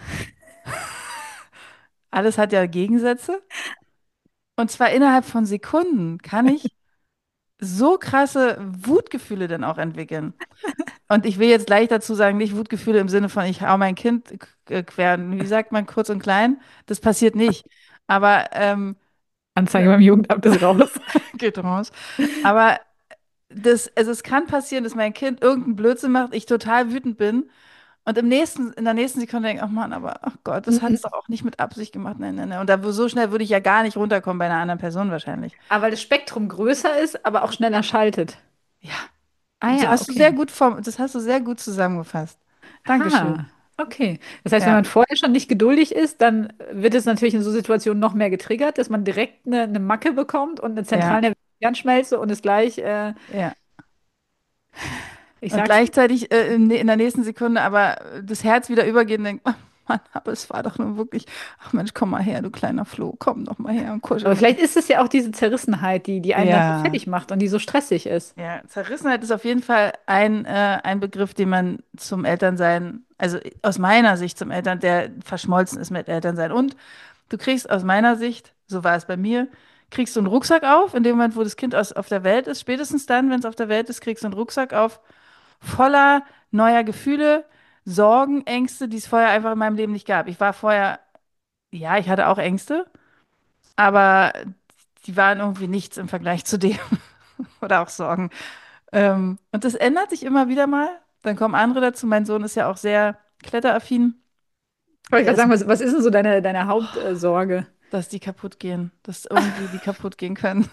Speaker 1: Alles hat ja Gegensätze. Und zwar innerhalb von Sekunden kann ich so krasse Wutgefühle dann auch entwickeln. Und ich will jetzt gleich dazu sagen, nicht Wutgefühle im Sinne von, ich hau mein Kind äh, quer, wie sagt man, kurz und klein. Das passiert nicht. Aber ähm,
Speaker 2: Anzeige beim Jugendamt ist raus.
Speaker 1: geht raus. Aber das, also es kann passieren, dass mein Kind irgendeinen Blödsinn macht, ich total wütend bin Und im nächsten, in der nächsten Sekunde denke ich, ach Mann, aber ach Gott, das hat es doch auch nicht mit Absicht gemacht. Nein, nein, nein. Und da, so schnell würde ich ja gar nicht runterkommen bei einer anderen Person wahrscheinlich.
Speaker 2: Aber weil das Spektrum größer ist, aber auch schneller schaltet.
Speaker 1: Ja,
Speaker 2: Ah
Speaker 1: so
Speaker 2: ja,
Speaker 1: hast du sehr
Speaker 2: okay.
Speaker 1: gut form, das hast du sehr gut zusammengefasst. Dankeschön.
Speaker 2: Ah, okay. Das heißt, wenn
Speaker 1: Ja,
Speaker 2: man vorher schon nicht geduldig ist, dann wird es natürlich in so Situationen noch mehr getriggert, dass man direkt eine, eine Macke bekommt und eine
Speaker 1: ja,
Speaker 2: zentrale Hirnschmelze und ist gleich, äh,
Speaker 1: ja.
Speaker 2: ich
Speaker 1: Und
Speaker 2: sag's,
Speaker 1: gleichzeitig äh, in, in der nächsten Sekunde aber das Herz wieder übergeht und denkt, ach Mann, aber es war doch nur wirklich, ach Mensch, komm mal her, du kleiner Floh, komm doch mal her und kuschel
Speaker 2: aber
Speaker 1: mit.
Speaker 2: vielleicht ist es ja auch diese Zerrissenheit, die, die einen dann so
Speaker 1: Ja,
Speaker 2: fertig macht und die so stressig ist.
Speaker 1: ja, Zerrissenheit ist auf jeden Fall ein, äh, ein Begriff, den man zum Elternsein, also aus meiner Sicht zum Eltern, der verschmolzen ist mit Elternsein. Und du kriegst aus meiner Sicht, so war es bei mir, kriegst du einen Rucksack auf, in dem Moment, wo das Kind aus, auf der Welt ist, spätestens dann, wenn es auf der Welt ist, kriegst du einen Rucksack auf, voller neuer Gefühle, Sorgen, Ängste, die es vorher einfach in meinem Leben nicht gab. Ich war vorher, ja, ich hatte auch Ängste, aber die waren irgendwie nichts im Vergleich zu dem oder auch Sorgen. Ähm, und das ändert sich immer wieder mal. Dann kommen andere dazu. Mein Sohn ist ja auch sehr kletteraffin.
Speaker 2: Ich wollte
Speaker 1: Der
Speaker 2: gerade
Speaker 1: ist,
Speaker 2: sagen, was, was ist denn so deine, deine Hauptsorge?
Speaker 1: dass die kaputt gehen, dass irgendwie die kaputt gehen können.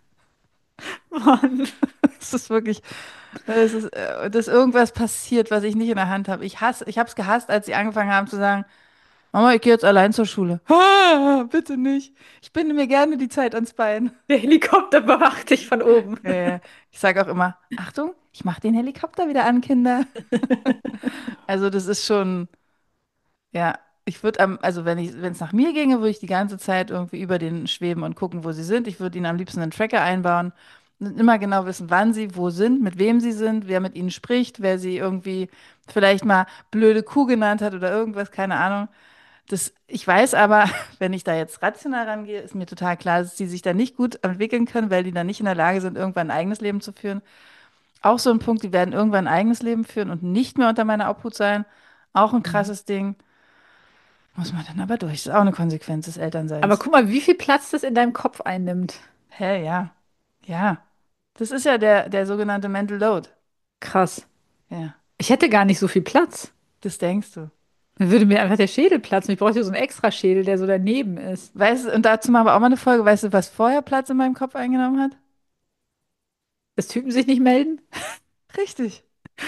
Speaker 2: Mann.
Speaker 1: Es ist wirklich, es ist, äh, dass irgendwas passiert, was ich nicht in der Hand habe. Ich hasse, ich habe es gehasst, als sie angefangen haben zu sagen, Mama, ich gehe jetzt allein zur Schule. Ah, bitte nicht. Ich binde mir gerne die Zeit ans Bein.
Speaker 2: Der Helikopter bewacht dich von oben.
Speaker 1: Äh, ich sage auch immer, Achtung, ich mache den Helikopter wieder an, Kinder. Also das ist schon, ja, ich würde am, also wenn ich, wenn es nach mir ginge, würde ich die ganze Zeit irgendwie über den schweben und gucken, wo sie sind. Ich würde ihnen am liebsten einen Tracker einbauen und immer genau wissen, wann sie wo sind, mit wem sie sind, wer mit ihnen spricht, wer sie irgendwie vielleicht mal blöde Kuh genannt hat oder irgendwas, keine Ahnung. Das, ich weiß aber, wenn ich da jetzt rational rangehe, ist mir total klar, dass die sich da nicht gut entwickeln können, weil die dann nicht in der Lage sind, irgendwann ein eigenes Leben zu führen. Auch so ein Punkt, die werden irgendwann ein eigenes Leben führen und nicht mehr unter meiner Obhut sein. Auch ein
Speaker 2: Mhm.
Speaker 1: krasses Ding. Muss man dann aber durch. Das ist auch eine Konsequenz des
Speaker 2: Aber
Speaker 1: Elternseins.
Speaker 2: guck mal, wie viel Platz das in deinem Kopf einnimmt.
Speaker 1: Hä, ja. Ja. Das ist ja der, der sogenannte Mental Load.
Speaker 2: Krass.
Speaker 1: Ja.
Speaker 2: Ich hätte gar nicht so viel Platz.
Speaker 1: Das denkst du.
Speaker 2: Dann würde mir einfach der Schädel platzen. Ich bräuchte so einen Extraschädel, der so daneben ist.
Speaker 1: Weißt du, und dazu machen wir auch mal eine Folge. Weißt du, was vorher Platz in meinem Kopf eingenommen hat?
Speaker 2: Dass Typen sich nicht melden?
Speaker 1: Richtig.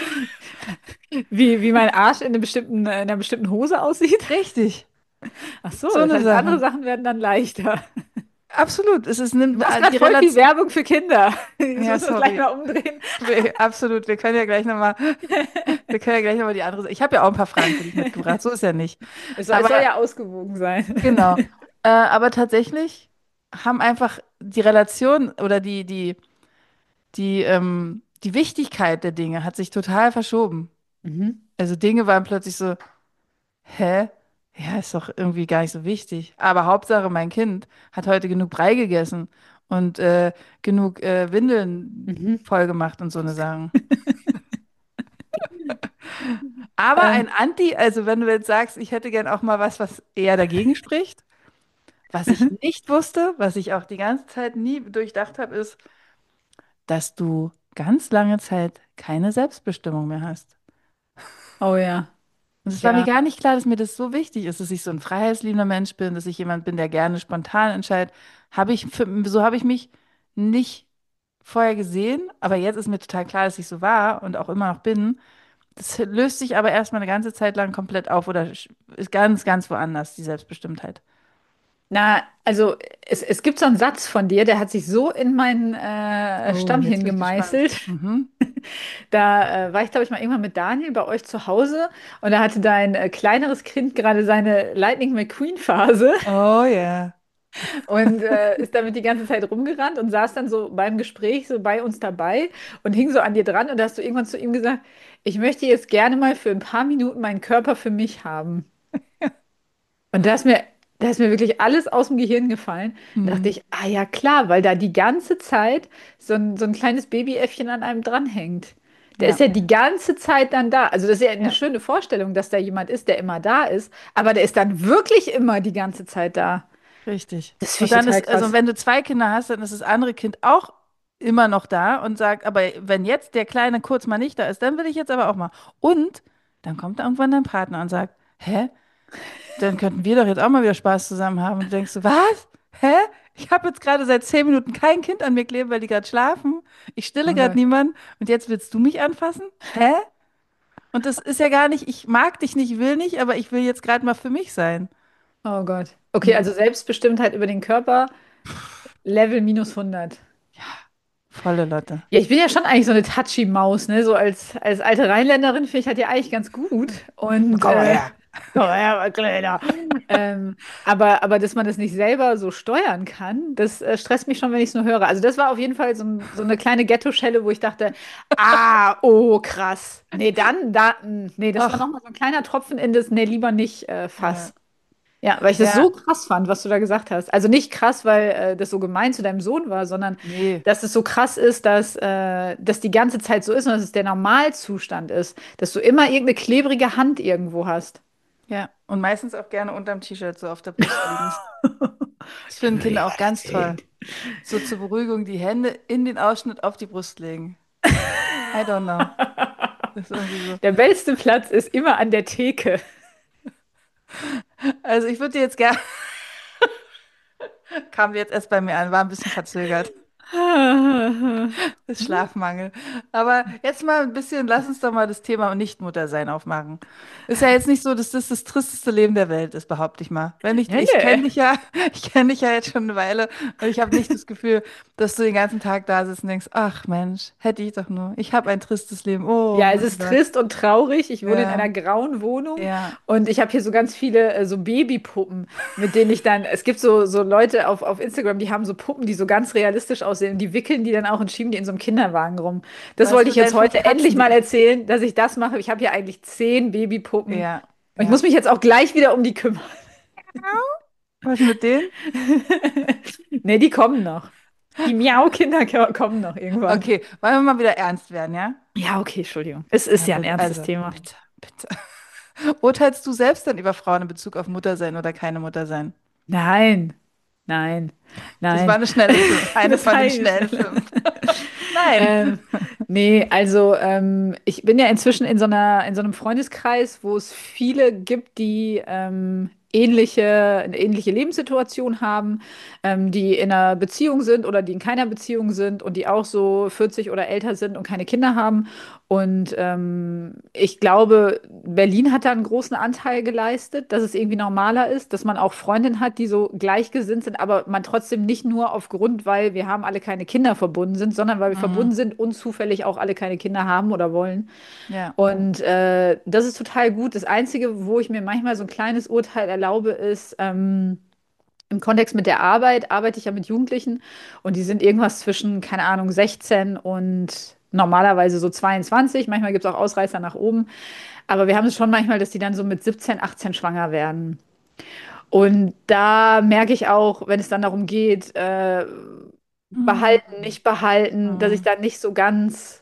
Speaker 2: Wie, wie mein Arsch in einer bestimmten, in einer bestimmten Hose aussieht?
Speaker 1: Richtig.
Speaker 2: Ach so,
Speaker 1: So
Speaker 2: das
Speaker 1: eine
Speaker 2: heißt, andere
Speaker 1: Sache.
Speaker 2: Sachen werden dann leichter.
Speaker 1: Absolut. Es ist,
Speaker 2: Du
Speaker 1: nimmt
Speaker 2: machst
Speaker 1: äh,
Speaker 2: gerade
Speaker 1: die
Speaker 2: voll viel
Speaker 1: Relation.
Speaker 2: Werbung für Kinder. Jetzt
Speaker 1: Ja,
Speaker 2: müssen wir es gleich
Speaker 1: sorry.
Speaker 2: mal umdrehen.
Speaker 1: Wir, absolut. Wir können ja gleich nochmal, wir können ja gleich noch mal die andere. Ich habe ja auch ein paar Fragen für dich mitgebracht. So ist ja nicht.
Speaker 2: Es soll, es
Speaker 1: Aber
Speaker 2: soll ja ausgewogen sein.
Speaker 1: genau. Äh, aber tatsächlich haben einfach die Relation oder die, die, die, ähm, die Wichtigkeit der Dinge hat sich total verschoben.
Speaker 2: Mhm.
Speaker 1: Also Dinge waren plötzlich so, hä? Ja, ist doch irgendwie gar nicht so wichtig. Aber Hauptsache, mein Kind hat heute genug Brei gegessen und äh, genug äh, Windeln
Speaker 2: Mhm.
Speaker 1: voll gemacht und so eine Sachen. Aber
Speaker 2: Äh,
Speaker 1: ein Anti, also wenn du jetzt sagst, ich hätte gern auch mal was, was eher dagegen spricht, was ich nicht wusste, was ich auch die ganze Zeit nie durchdacht habe, ist, dass du ganz lange Zeit keine Selbstbestimmung mehr hast.
Speaker 2: oh ja.
Speaker 1: Und es war mir
Speaker 2: Ja.
Speaker 1: gar nicht klar, dass mir das so wichtig ist, dass ich so ein freiheitsliebender Mensch bin, dass ich jemand bin, der gerne spontan entscheidet. Habe ich, für, so habe ich mich nicht vorher gesehen, aber jetzt ist mir total klar, dass ich so war und auch immer noch bin. Das löst sich aber erstmal eine ganze Zeit lang komplett auf oder ist ganz, ganz woanders, die Selbstbestimmtheit.
Speaker 2: Na, also es, es gibt so einen Satz von dir, der hat sich so in meinen äh,
Speaker 1: Oh, jetzt
Speaker 2: Stammhirn
Speaker 1: bin ich gespannt.
Speaker 2: gemeißelt.
Speaker 1: Mhm.
Speaker 2: Da äh, war ich, glaube ich, mal irgendwann mit Daniel bei euch zu Hause und da hatte dein äh, kleineres Kind gerade seine Lightning McQueen-Phase
Speaker 1: Oh ja.
Speaker 2: und äh, ist damit die ganze Zeit rumgerannt und saß dann so beim Gespräch so bei uns dabei und hing so an dir dran und da hast du irgendwann zu ihm gesagt, ich möchte jetzt gerne mal für ein paar Minuten meinen Körper für mich haben. Und da ist mir, da ist mir wirklich alles aus dem Gehirn gefallen. Da dachte
Speaker 1: Mhm.
Speaker 2: ich, ah ja klar, weil da die ganze Zeit so ein, so ein kleines Babyäffchen an einem dranhängt. Der ist
Speaker 1: Ja,
Speaker 2: ja die ganze Zeit dann da. Also das ist ja eine
Speaker 1: ja,
Speaker 2: schöne Vorstellung, dass da jemand ist, der immer da ist, aber der ist dann wirklich immer die ganze Zeit da.
Speaker 1: richtig.
Speaker 2: Das finde
Speaker 1: Und
Speaker 2: ich
Speaker 1: dann
Speaker 2: total
Speaker 1: ist, also
Speaker 2: krass.
Speaker 1: wenn du zwei Kinder hast, dann ist das andere Kind auch immer noch da und sagt, aber wenn jetzt der Kleine kurz mal nicht da ist, dann will ich jetzt aber auch mal. Und dann kommt irgendwann dein Partner und sagt, hä? Dann könnten wir doch jetzt auch mal wieder Spaß zusammen haben. Und du denkst so, was? Hä? Ich habe jetzt gerade seit zehn Minuten kein Kind an mir kleben, weil die gerade schlafen. Ich stille
Speaker 2: Oh
Speaker 1: gerade
Speaker 2: Gott.
Speaker 1: niemanden und jetzt willst du mich anfassen? Hä? Und das ist ja gar nicht, ich mag dich nicht, will nicht, aber ich will jetzt gerade mal für mich sein.
Speaker 2: Oh Gott. Okay,
Speaker 1: Nee,
Speaker 2: also Selbstbestimmtheit über den Körper, Level minus hundert.
Speaker 1: volle Lotte.
Speaker 2: Ja, ich bin ja schon eigentlich so eine touchy Maus, ne? So als, als alte Rheinländerin finde ich das ja eigentlich ganz gut. Und
Speaker 1: Komm mal
Speaker 2: äh,
Speaker 1: her.
Speaker 2: komm her, mein Kleiner. Ähm, aber, aber dass man das nicht selber so steuern kann, das äh, stresst mich schon, wenn ich es nur höre. Also das war auf jeden Fall so, ein, so eine kleine Ghetto-Schelle, wo ich dachte, ah, oh, krass. Nee, dann, da, mh, nee, das war
Speaker 1: Ach,
Speaker 2: nochmal so ein kleiner Tropfen in das, nee, lieber nicht äh,
Speaker 1: ja.
Speaker 2: Fass. Ja, weil ich das
Speaker 1: Ja,
Speaker 2: so krass fand, was du da gesagt hast. Also nicht krass, weil äh, das so gemein zu deinem Sohn war, sondern
Speaker 1: nee.
Speaker 2: dass es so krass ist, dass äh, das die ganze Zeit so ist und dass es der Normalzustand ist, dass du immer irgendeine klebrige Hand irgendwo hast.
Speaker 1: Ja, und meistens auch gerne unterm T-Shirt so auf der Brust liegend. Das finden Kinder auch ganz toll. So zur Beruhigung die Hände in den Ausschnitt auf die Brust legen. I don't know. Das ist irgendwie so.
Speaker 2: Der beste Platz ist immer an der Theke.
Speaker 1: Also ich würde dir jetzt gerne, kam jetzt erst bei mir an, war ein bisschen verzögert. Das Schlafmangel. Aber jetzt mal ein bisschen, lass uns doch mal das Thema Nichtmuttersein aufmachen. Ist ja jetzt nicht so, dass das das tristeste Leben der Welt ist, behaupte ich mal. Wenn ich,
Speaker 2: Ja,
Speaker 1: ich
Speaker 2: nee.
Speaker 1: kenne dich ja, ich kenne dich ja jetzt schon eine Weile und ich habe nicht das Gefühl, dass du den ganzen Tag da sitzt und denkst, ach Mensch, hätte ich doch nur. Ich habe ein tristes Leben. Oh
Speaker 2: Ja, es
Speaker 1: mein
Speaker 2: ist
Speaker 1: Gott.
Speaker 2: trist und traurig. Ich wohne in
Speaker 1: Ja,
Speaker 2: einer grauen Wohnung
Speaker 1: ja.
Speaker 2: und ich habe hier so ganz viele äh, so Babypuppen, mit denen ich dann, es gibt so, so Leute auf, auf Instagram, die haben so Puppen, die so ganz realistisch aussehen und die wickeln die dann auch und schieben die in so einem Kinderwagen rum. Das
Speaker 1: Was
Speaker 2: wollte ich
Speaker 1: mit deinen
Speaker 2: jetzt
Speaker 1: fünf
Speaker 2: heute endlich
Speaker 1: Katzen?
Speaker 2: mal
Speaker 1: Die,
Speaker 2: erzählen, dass ich das mache. Ich habe hier eigentlich zehn Babypuppen
Speaker 1: ja,
Speaker 2: und ich muss
Speaker 1: ja.
Speaker 2: mich jetzt auch gleich wieder um die kümmern.
Speaker 1: Was mit denen?
Speaker 2: Nee, die kommen noch. Die Miau-Kinder ko- kommen noch irgendwann.
Speaker 1: Okay, wollen wir mal wieder ernst werden, ja?
Speaker 2: Ja, okay, Entschuldigung. Es ist
Speaker 1: Ja,
Speaker 2: ja ein
Speaker 1: bitte,
Speaker 2: ernstes
Speaker 1: also,
Speaker 2: Thema.
Speaker 1: bitte, bitte. Urteilst du selbst dann über Frauen in Bezug auf Muttersein oder keine Muttersein?
Speaker 2: Nein, nein,
Speaker 1: Das war
Speaker 2: nein.
Speaker 1: eine schnelle fünf. Eine
Speaker 2: Das
Speaker 1: von
Speaker 2: war
Speaker 1: den
Speaker 2: eine
Speaker 1: schnellen
Speaker 2: schnelle.
Speaker 1: fünf. Nein.
Speaker 2: Ähm, nee, also ähm, ich bin ja inzwischen in so einer, in so einem Freundeskreis, wo es viele gibt, die ähm, ähnliche, eine ähnliche Lebenssituation haben, ähm, die in einer Beziehung sind oder die in keiner Beziehung sind und die auch so vierzig oder älter sind und keine Kinder haben. Und ähm, ich glaube, Berlin hat da einen großen Anteil geleistet, dass es irgendwie normaler ist, dass man auch Freundinnen hat, die so gleichgesinnt sind, aber man trotzdem nicht nur aufgrund, weil wir haben alle keine Kinder verbunden sind, sondern weil wir
Speaker 1: Mhm.
Speaker 2: verbunden sind und zufällig auch alle keine Kinder haben oder wollen.
Speaker 1: Ja.
Speaker 2: Und äh, das ist total gut. Das Einzige, wo ich mir manchmal so ein kleines Urteil erlaube, ist, ähm, im Kontext mit der Arbeit arbeite ich ja mit Jugendlichen und die sind irgendwas zwischen, keine Ahnung, sechzehn und normalerweise so zweiundzwanzig. Manchmal gibt es auch Ausreißer nach oben. Aber wir haben es schon manchmal, dass die dann so mit siebzehn, achtzehn schwanger werden. Und da merke ich auch, wenn es dann darum geht, äh, behalten,
Speaker 1: Mhm.
Speaker 2: nicht behalten, dass ich
Speaker 1: Mhm.
Speaker 2: da nicht so ganz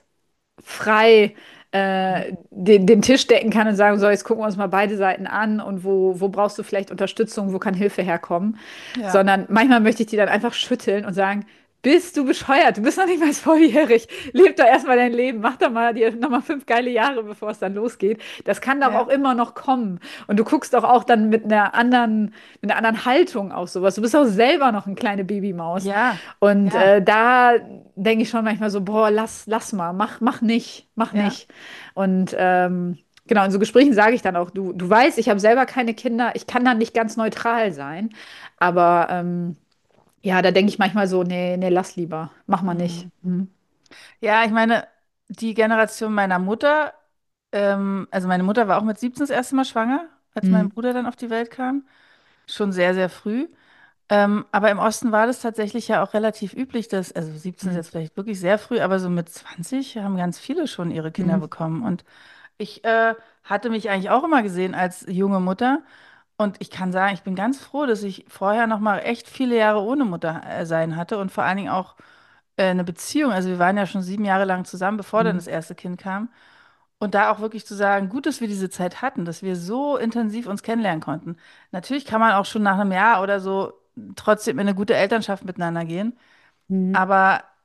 Speaker 2: frei äh, den, den Tisch decken kann und sagen, so, jetzt gucken wir uns mal beide Seiten an und wo, wo brauchst du vielleicht Unterstützung, wo kann Hilfe herkommen,
Speaker 1: Ja.
Speaker 2: sondern manchmal möchte ich die dann einfach schütteln und sagen, bist du bescheuert? Du bist noch nicht mal volljährig. Leb doch erstmal dein Leben. Mach doch mal dir noch mal fünf geile Jahre, bevor es dann losgeht. Das kann doch auch
Speaker 1: Ja.
Speaker 2: immer noch kommen. Und du guckst doch auch dann mit einer anderen, mit einer anderen Haltung auf sowas. Du bist auch selber noch eine kleine Babymaus.
Speaker 1: Ja.
Speaker 2: Und
Speaker 1: Ja.
Speaker 2: äh, da denke ich schon manchmal so, boah, lass, lass mal, mach, mach nicht, mach
Speaker 1: Ja.
Speaker 2: nicht. Und ähm, genau, in so Gesprächen sage ich dann auch, du, du weißt, ich habe selber keine Kinder, ich kann dann nicht ganz neutral sein. Aber ähm, ja, da denke ich manchmal so, nee, nee, lass lieber, mach mal nicht.
Speaker 1: Mhm.
Speaker 2: Mhm.
Speaker 1: Ja, ich meine, die Generation meiner Mutter, ähm, also meine Mutter war auch mit siebzehn das erste Mal schwanger, als mein
Speaker 2: Mhm.
Speaker 1: Bruder dann auf die Welt kam. Schon sehr, sehr früh. Ähm, aber im Osten war das tatsächlich ja auch relativ üblich, dass, also siebzehn ist
Speaker 2: Mhm.
Speaker 1: jetzt vielleicht wirklich sehr früh, aber so mit zwanzig haben ganz viele schon ihre Kinder
Speaker 2: Mhm.
Speaker 1: bekommen. Und ich äh, hatte mich eigentlich auch immer gesehen als junge Mutter. Und ich kann sagen, ich bin ganz froh, dass ich vorher noch mal echt viele Jahre ohne Mutter äh, sein hatte und vor allen Dingen auch äh, eine Beziehung. Also wir waren ja schon sieben Jahre lang zusammen, bevor dann
Speaker 2: Mhm.
Speaker 1: das erste Kind kam. Und da auch wirklich zu sagen, gut, dass wir diese Zeit hatten, dass wir so intensiv uns kennenlernen konnten. Natürlich kann man auch schon nach einem Jahr oder so trotzdem in eine gute Elternschaft miteinander gehen.
Speaker 2: Mhm.
Speaker 1: Aber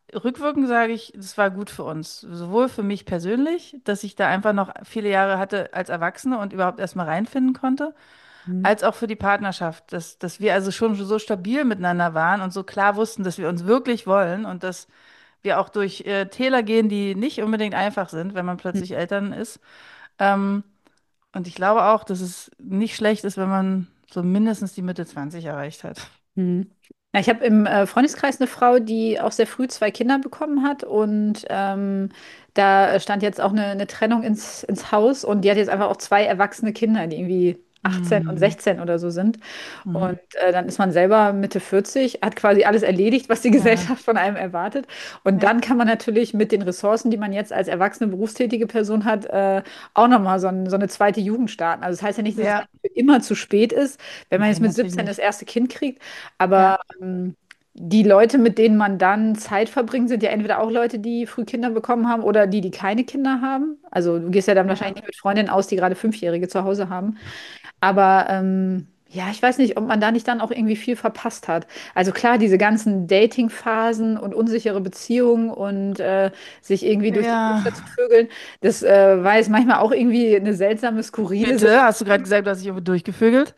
Speaker 1: rückwirkend sage ich, das war gut für uns. Sowohl für mich persönlich, dass ich da einfach noch viele Jahre hatte als Erwachsene und überhaupt erstmal reinfinden konnte,
Speaker 2: Mhm.
Speaker 1: als auch für die Partnerschaft, dass, dass wir also schon so stabil miteinander waren und so klar wussten, dass wir uns wirklich wollen und dass wir auch durch äh, Täler gehen, die nicht unbedingt einfach sind, wenn man plötzlich Eltern ist. Ähm, und ich glaube auch, dass es nicht schlecht ist, wenn man so mindestens die Mitte zwanzig erreicht hat.
Speaker 2: Mhm. Ja, ich habe im äh, Freundeskreis eine Frau, die auch sehr früh zwei Kinder bekommen hat und ähm, da stand jetzt auch eine, eine Trennung ins, ins Haus und die hat jetzt einfach auch zwei erwachsene Kinder, die irgendwie achtzehn und
Speaker 1: Mhm.
Speaker 2: sechzehn oder so sind.
Speaker 1: Mhm.
Speaker 2: Und äh, dann ist man selber Mitte vierzig, hat quasi alles erledigt, was die
Speaker 1: Ja,
Speaker 2: Gesellschaft von einem erwartet. Und
Speaker 1: ja,
Speaker 2: dann kann man natürlich mit den Ressourcen, die man jetzt als erwachsene berufstätige Person hat, äh, auch nochmal so, ein, so eine zweite Jugend starten. Also das heißt ja nicht, dass es
Speaker 1: ja.
Speaker 2: dann für immer zu spät ist, wenn man jetzt
Speaker 1: Nein,
Speaker 2: mit
Speaker 1: natürlich
Speaker 2: siebzehn das
Speaker 1: nicht.
Speaker 2: erste Kind kriegt.
Speaker 1: Ja,
Speaker 2: Aber ähm, die Leute, mit denen man dann Zeit verbringt, sind ja entweder auch Leute, die früh Kinder bekommen haben oder die, die keine Kinder haben. Also du gehst ja dann wahrscheinlich
Speaker 1: ja,
Speaker 2: nicht mit Freundinnen aus, die gerade Fünfjährige zu Hause haben. Aber ähm, ja, ich weiß nicht, ob man da nicht dann auch irgendwie viel verpasst hat. Also klar, diese ganzen Dating-Phasen und unsichere Beziehungen und äh, sich irgendwie durch die
Speaker 1: ja.
Speaker 2: Großstadt zu vögeln, das äh, war jetzt manchmal auch irgendwie eine seltsame, skurrile
Speaker 1: Bitte, hast du
Speaker 2: Situation.
Speaker 1: gerade gesagt, du hast dich irgendwo durchgevögelt?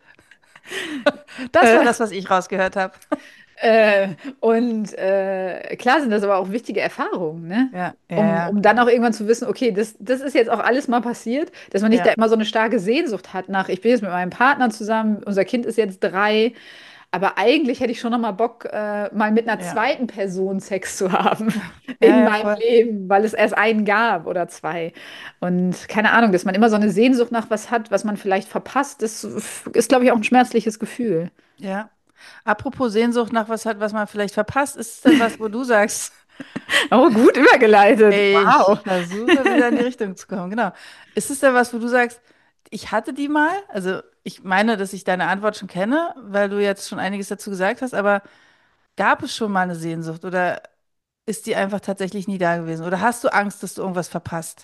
Speaker 1: Das war
Speaker 2: Äh,
Speaker 1: das, was ich rausgehört habe.
Speaker 2: Äh, und äh, klar sind das aber auch wichtige Erfahrungen, ne?
Speaker 1: Ja, ja,
Speaker 2: Um,
Speaker 1: ja,
Speaker 2: um dann auch irgendwann zu wissen, okay, das, das ist jetzt auch alles mal passiert, dass man nicht da
Speaker 1: ja,
Speaker 2: immer so eine starke Sehnsucht hat nach, ich bin jetzt mit meinem Partner zusammen, unser Kind ist jetzt drei, aber eigentlich hätte ich schon noch mal Bock, äh, mal mit einer
Speaker 1: ja,
Speaker 2: zweiten Person Sex zu haben
Speaker 1: ja,
Speaker 2: in
Speaker 1: ja,
Speaker 2: meinem
Speaker 1: voll.
Speaker 2: Leben, weil es erst einen gab oder zwei. Und keine Ahnung, dass man immer so eine Sehnsucht nach was hat, was man vielleicht verpasst, das ist, glaube ich, auch ein schmerzliches Gefühl.
Speaker 1: Ja. Apropos Sehnsucht nach was hat, was man vielleicht verpasst, ist es denn was, wo du sagst,
Speaker 2: Oh, gut übergeleitet.
Speaker 1: ich
Speaker 2: Wow.
Speaker 1: versuche wieder in die Richtung zu kommen, genau. Ist es denn was, wo du sagst, ich hatte die mal? Also ich meine, dass ich deine Antwort schon kenne, weil du jetzt schon einiges dazu gesagt hast, aber gab es schon mal eine Sehnsucht oder ist die einfach tatsächlich nie da gewesen? Oder hast du Angst, dass du irgendwas verpasst?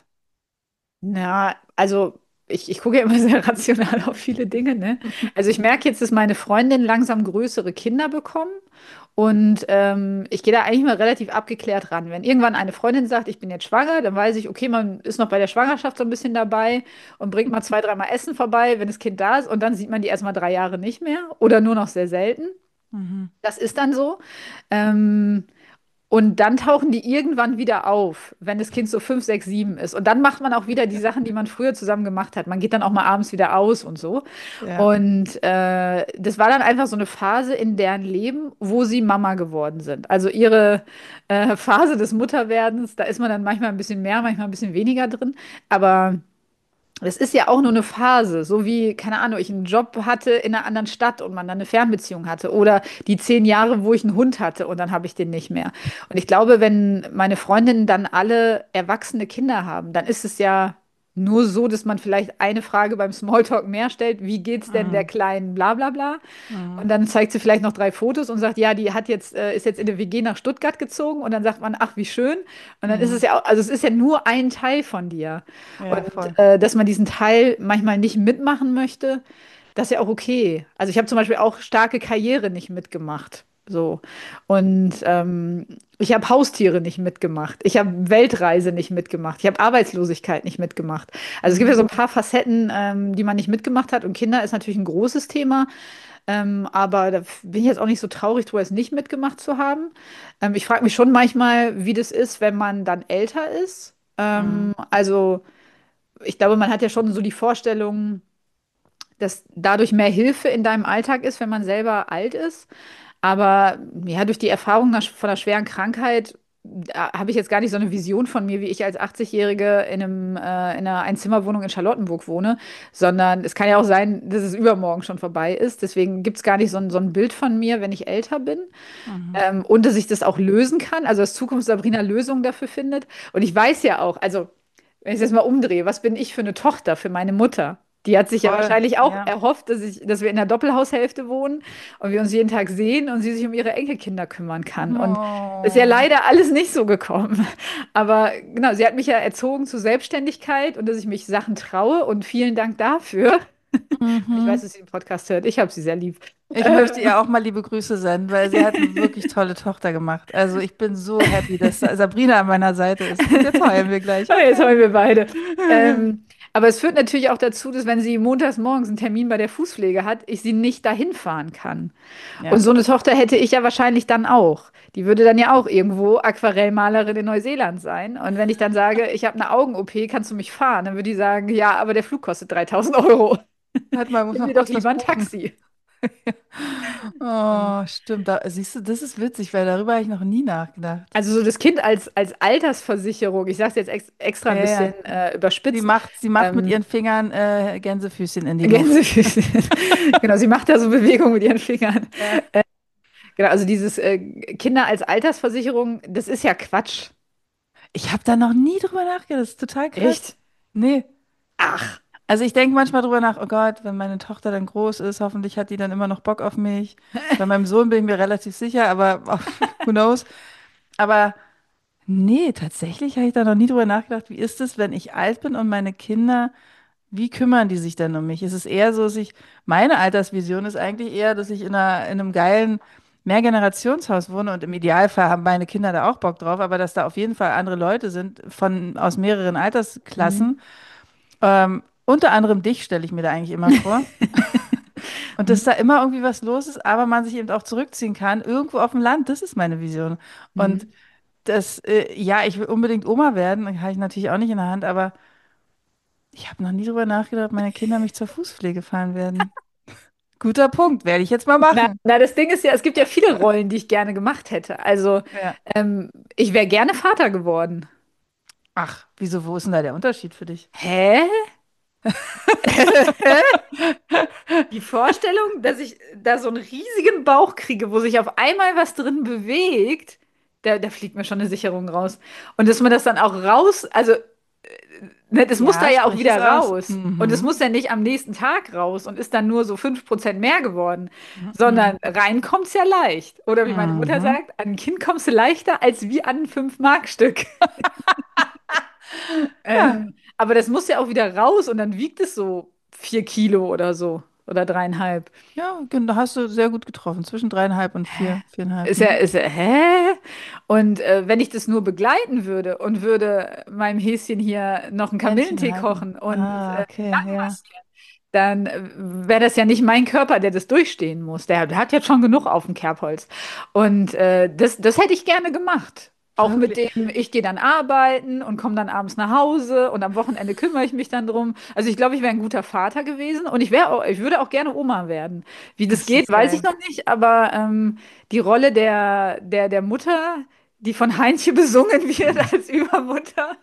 Speaker 2: Na, also ich, ich gucke ja immer sehr rational auf viele Dinge, ne? Also ich merke jetzt, dass meine Freundinnen langsam größere Kinder bekommen und ähm, ich gehe da eigentlich mal relativ abgeklärt ran. Wenn irgendwann eine Freundin sagt, ich bin jetzt schwanger, dann weiß ich, okay, man ist noch bei der Schwangerschaft so ein bisschen dabei und bringt mal zwei, dreimal Essen vorbei, wenn das Kind da ist und dann sieht man die erstmal drei Jahre nicht mehr oder nur noch sehr selten.
Speaker 1: Mhm.
Speaker 2: Das ist dann so. Ähm, Und dann tauchen die irgendwann wieder auf, wenn das Kind so fünf, sechs, sieben ist. Und dann macht man auch wieder die Sachen, die man früher zusammen gemacht hat. Man geht dann auch mal abends wieder aus und so.
Speaker 1: Ja.
Speaker 2: Und äh, das war dann einfach so eine Phase in deren Leben, wo sie Mama geworden sind. Also ihre äh, Phase des Mutterwerdens, da ist man dann manchmal ein bisschen mehr, manchmal ein bisschen weniger drin. Aber es ist ja auch nur eine Phase, so wie, keine Ahnung, ich einen Job hatte in einer anderen Stadt und man dann eine Fernbeziehung hatte oder die zehn Jahre, wo ich einen Hund hatte und dann habe ich den nicht mehr. Und ich glaube, wenn meine Freundinnen dann alle erwachsene Kinder haben, dann ist es ja nur so, dass man vielleicht eine Frage beim Smalltalk mehr stellt, wie geht's denn der
Speaker 1: Mhm.
Speaker 2: kleinen bla bla bla?
Speaker 1: Mhm.
Speaker 2: Und dann zeigt sie vielleicht noch drei Fotos und sagt, ja, die hat jetzt, äh, ist jetzt in der W G nach Stuttgart gezogen und dann sagt man, ach, wie schön. Und dann ist es
Speaker 1: Mhm.
Speaker 2: ja auch, also es ist ja nur ein Teil von dir.
Speaker 1: Ja,
Speaker 2: Und
Speaker 1: voll.
Speaker 2: äh, dass man diesen Teil manchmal nicht mitmachen möchte, das ist ja auch okay. Also ich habe zum Beispiel auch starke Karriere nicht mitgemacht. So. Und ähm, ich habe Haustiere nicht mitgemacht. Ich habe Weltreise nicht mitgemacht. Ich habe Arbeitslosigkeit nicht mitgemacht. Also es gibt ja
Speaker 1: Mhm.
Speaker 2: so ein paar Facetten, ähm, die man nicht mitgemacht hat. Und Kinder ist natürlich ein großes Thema. Ähm, aber da bin ich jetzt auch nicht so traurig drüber, es nicht mitgemacht zu haben. Ähm, ich frage mich schon manchmal, wie das ist, wenn man dann älter ist.
Speaker 1: Mhm.
Speaker 2: Ähm, also ich glaube, man hat ja schon so die Vorstellung, dass dadurch mehr Hilfe in deinem Alltag ist, wenn man selber alt ist. Aber ja, durch die Erfahrung nach- von einer schweren Krankheit da habe ich jetzt gar nicht so eine Vision von mir, wie ich als achtzig-Jährige in einem, äh, in einer Einzimmerwohnung in Charlottenburg wohne, sondern es kann ja auch sein, dass es übermorgen schon vorbei ist. Deswegen gibt es gar nicht so ein, so ein Bild von mir, wenn ich älter bin.
Speaker 1: Mhm.
Speaker 2: Ähm, und dass ich das auch lösen kann, also dass Zukunft Sabrina Lösungen dafür findet. Und ich weiß ja auch, also wenn ich das mal umdrehe, was bin ich für eine Tochter, für meine Mutter? Die hat sich ja
Speaker 1: Voll.
Speaker 2: wahrscheinlich auch
Speaker 1: Ja.
Speaker 2: erhofft, dass ich, dass wir in der Doppelhaushälfte wohnen und wir uns jeden Tag sehen und sie sich um ihre Enkelkinder kümmern kann. Und das ist ja
Speaker 1: Oh.
Speaker 2: leider alles nicht so gekommen. Aber genau, sie hat mich ja erzogen zu Selbstständigkeit und dass ich mich Sachen traue und vielen Dank dafür. Ich weiß,
Speaker 1: Mhm.
Speaker 2: dass sie den Podcast hört. Ich habe sie sehr lieb.
Speaker 1: Ich möchte ihr auch mal liebe Grüße senden, weil sie hat eine wirklich tolle Tochter gemacht. Also ich bin so happy, dass Sa- Sabrina an meiner Seite ist. Und jetzt heulen wir gleich.
Speaker 2: Oh, jetzt
Speaker 1: Okay.
Speaker 2: heulen wir beide. Ähm, aber es führt natürlich auch dazu, dass wenn sie montags morgens einen Termin bei der Fußpflege hat, ich sie nicht dahin fahren kann. Und
Speaker 1: Ja.
Speaker 2: so eine Tochter hätte ich ja wahrscheinlich dann auch. Die würde dann ja auch irgendwo Aquarellmalerin in Neuseeland sein. Und wenn ich dann sage, ich habe eine Augen-O P, kannst du mich fahren? Dann würde die sagen, ja, aber der Flug kostet dreitausend Euro.
Speaker 1: Hat mal, muss
Speaker 2: Nimm
Speaker 1: man
Speaker 2: dir doch
Speaker 1: kurz was
Speaker 2: lieber ein
Speaker 1: buchen.
Speaker 2: Taxi.
Speaker 1: Oh, stimmt. Da, siehst du, das ist witzig, weil darüber habe ich noch nie nachgedacht.
Speaker 2: Also so das Kind als, als Altersversicherung, ich sage es jetzt ex extra ein
Speaker 1: Ja,
Speaker 2: bisschen
Speaker 1: ja.
Speaker 2: äh,
Speaker 1: Sie
Speaker 2: überspitzt,
Speaker 1: macht, sie macht mit
Speaker 2: ähm,
Speaker 1: ihren Fingern äh, Gänsefüßchen in die Luft.
Speaker 2: Gänsefüßchen. Genau, sie macht da so Bewegungen mit ihren Fingern.
Speaker 1: Ja.
Speaker 2: Genau, also dieses äh, Kinder als Altersversicherung, das ist ja Quatsch.
Speaker 1: Ich habe da noch nie drüber nachgedacht. Das ist total krass.
Speaker 2: Echt?
Speaker 1: Nee.
Speaker 2: Ach,
Speaker 1: Also ich denke manchmal drüber nach, oh Gott, wenn meine Tochter dann groß ist, hoffentlich hat die dann immer noch Bock auf mich. Bei meinem Sohn bin ich mir relativ sicher, aber who knows. Aber nee, tatsächlich habe ich da noch nie drüber nachgedacht, wie ist es, wenn ich alt bin und meine Kinder, wie kümmern die sich denn um mich? Ist es eher so, dass ich, meine Altersvision ist eigentlich eher, dass ich in einer, in einem geilen Mehrgenerationshaus wohne und im Idealfall haben meine Kinder da auch Bock drauf, aber dass da auf jeden Fall andere Leute sind von, aus mehreren
Speaker 2: mhm.
Speaker 1: Altersklassen. Ähm, unter anderem dich stelle ich mir da eigentlich immer vor. Und dass da immer irgendwie was los ist, aber man sich eben auch zurückziehen kann, irgendwo auf dem Land, das ist meine Vision. Und
Speaker 2: Mhm.
Speaker 1: das, äh, ja, ich will unbedingt Oma werden, habe ich natürlich auch nicht in der Hand, aber ich habe noch nie drüber nachgedacht, ob meine Kinder mich zur Fußpflege fahren werden. Guter Punkt, werde ich jetzt mal
Speaker 2: Na,
Speaker 1: machen.
Speaker 2: na, das Ding ist ja, es gibt ja viele Rollen, die ich gerne gemacht hätte. Also,
Speaker 1: Ja.
Speaker 2: ähm, ich wäre gerne Vater geworden.
Speaker 1: Ach, wieso, wo ist denn da der Unterschied für dich?
Speaker 2: Hä? Die Vorstellung, dass ich da so einen riesigen Bauch kriege, wo sich auf einmal was drin bewegt, da, da fliegt mir schon eine Sicherung raus. Und dass man das dann auch raus, also ne, das muss da
Speaker 1: Ja,
Speaker 2: ja auch
Speaker 1: sprich es
Speaker 2: wieder
Speaker 1: aus.
Speaker 2: raus. Und es
Speaker 1: Mhm.
Speaker 2: muss ja nicht am nächsten Tag raus und ist dann nur so fünf Prozent mehr geworden,
Speaker 1: Mhm.
Speaker 2: sondern rein kommt es ja leicht. Oder wie meine Mutter
Speaker 1: Mhm.
Speaker 2: sagt, an ein Kind kommst du leichter als wie an ein fünf-Mark-Stück.
Speaker 1: Ja,
Speaker 2: Ähm, aber das muss ja auch wieder raus und dann wiegt es so vier Kilo oder so. Oder dreieinhalb.
Speaker 1: ja, genau, da hast du sehr gut getroffen. Zwischen dreieinhalb und vier, viereinhalb.
Speaker 2: Ist ja,
Speaker 1: Mhm.
Speaker 2: ist ja, hä? Und äh, wenn ich das nur begleiten würde und würde meinem Häschen hier noch einen
Speaker 1: Händchen
Speaker 2: Kamillentee
Speaker 1: halten.
Speaker 2: kochen und
Speaker 1: Ah,
Speaker 2: äh,
Speaker 1: okay, ja.
Speaker 2: dann äh, wäre das ja nicht mein Körper, der das durchstehen muss. Der, der hat jetzt schon genug auf dem Kerbholz. Und äh, das, das hätte ich gerne gemacht. Auch mit
Speaker 1: Wirklich.
Speaker 2: dem, ich gehe dann arbeiten und komme dann abends nach Hause und am Wochenende kümmere ich mich dann drum. Also ich glaube, ich wäre ein guter Vater gewesen und ich wäre auch, ich würde auch gerne Oma werden. Wie das
Speaker 1: Das
Speaker 2: geht,
Speaker 1: ist
Speaker 2: weiß ich
Speaker 1: geil.
Speaker 2: noch nicht, aber ähm, die Rolle der, der, der Mutter, die von Heinche besungen wird als Übermutter.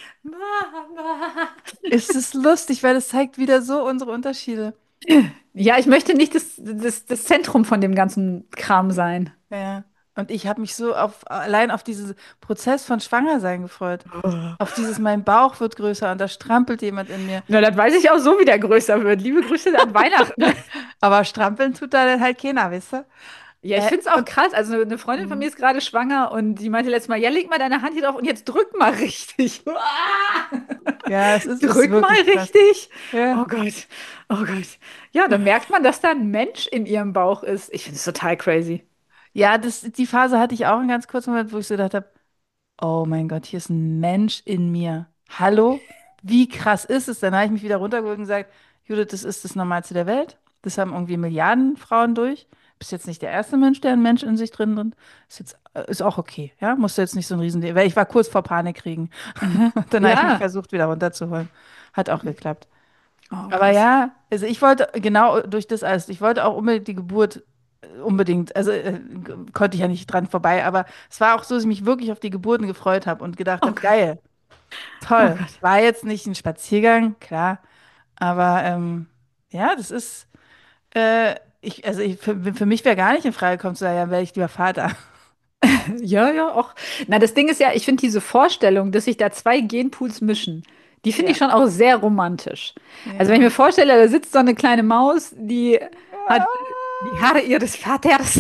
Speaker 2: Mama.
Speaker 1: Ist es lustig, weil das zeigt wieder so unsere Unterschiede.
Speaker 2: Ja, ich möchte nicht das, das, das Zentrum von dem ganzen Kram sein.
Speaker 1: Ja. Und ich habe mich so auf, allein auf diesen Prozess von Schwangersein gefreut. Auf dieses, mein Bauch wird größer und da strampelt jemand in mir.
Speaker 2: Na, das weiß ich auch so, wie der größer wird. Liebe Grüße an Weihnachten.
Speaker 1: Aber strampeln tut da dann halt keiner, weißt du?
Speaker 2: Ja, ich
Speaker 1: Äh,
Speaker 2: finde es auch
Speaker 1: und,
Speaker 2: krass. Also eine Freundin von
Speaker 1: Mhm.
Speaker 2: mir ist gerade schwanger und die meinte letztes Mal, ja, leg mal deine Hand hier drauf und jetzt drück mal richtig. Ah!
Speaker 1: Ja, es ist, ist
Speaker 2: Drück mal
Speaker 1: wirklich krass.
Speaker 2: richtig.
Speaker 1: Ja.
Speaker 2: Oh Gott. Oh Gott. Ja, dann merkt man, dass da ein Mensch in ihrem Bauch ist. Ich finde es total crazy.
Speaker 1: Ja, das, die Phase hatte ich auch einen ganz kurzen Moment, wo ich so gedacht habe, oh mein Gott, hier ist ein Mensch in mir. Hallo? Wie krass ist es? Dann habe ich mich wieder runtergeholt und gesagt, Judith, das ist das Normalste der Welt. Das haben irgendwie Milliarden Frauen durch. Bist jetzt nicht der erste Mensch, der einen Mensch in sich drin hat. Ist jetzt, äh, ist auch okay, ja? Musst du jetzt nicht so ein Riesen, weil ich war kurz vor Panik kriegen.
Speaker 2: Mhm.
Speaker 1: Dann habe ich mich
Speaker 2: Ja.
Speaker 1: versucht, wieder runterzuholen. Hat auch geklappt.
Speaker 2: Oh,
Speaker 1: Aber
Speaker 2: krass.
Speaker 1: ja, also ich wollte genau durch das alles, ich wollte auch unbedingt die Geburt, äh, unbedingt, also äh, g- konnte ich ja nicht dran vorbei, aber es war auch so, dass ich mich wirklich auf die Geburten gefreut habe und gedacht
Speaker 2: Oh
Speaker 1: habe,
Speaker 2: Gott.
Speaker 1: geil,
Speaker 2: Oh
Speaker 1: toll.
Speaker 2: Gott.
Speaker 1: War jetzt nicht ein Spaziergang, klar, aber ähm, ja, das ist, äh, ich, also ich, für, für mich wäre gar nicht in Frage gekommen zu sagen, ja, wäre ich lieber Vater.
Speaker 2: Ja, ja, auch. Na, das Ding ist ja, ich finde diese Vorstellung, dass sich da zwei Genpools mischen, die finde ich
Speaker 1: Ja,
Speaker 2: schon auch sehr romantisch. Also wenn ich
Speaker 1: ja.
Speaker 2: mir vorstelle, da sitzt so eine kleine Maus, die hat die Haare ihres Vaters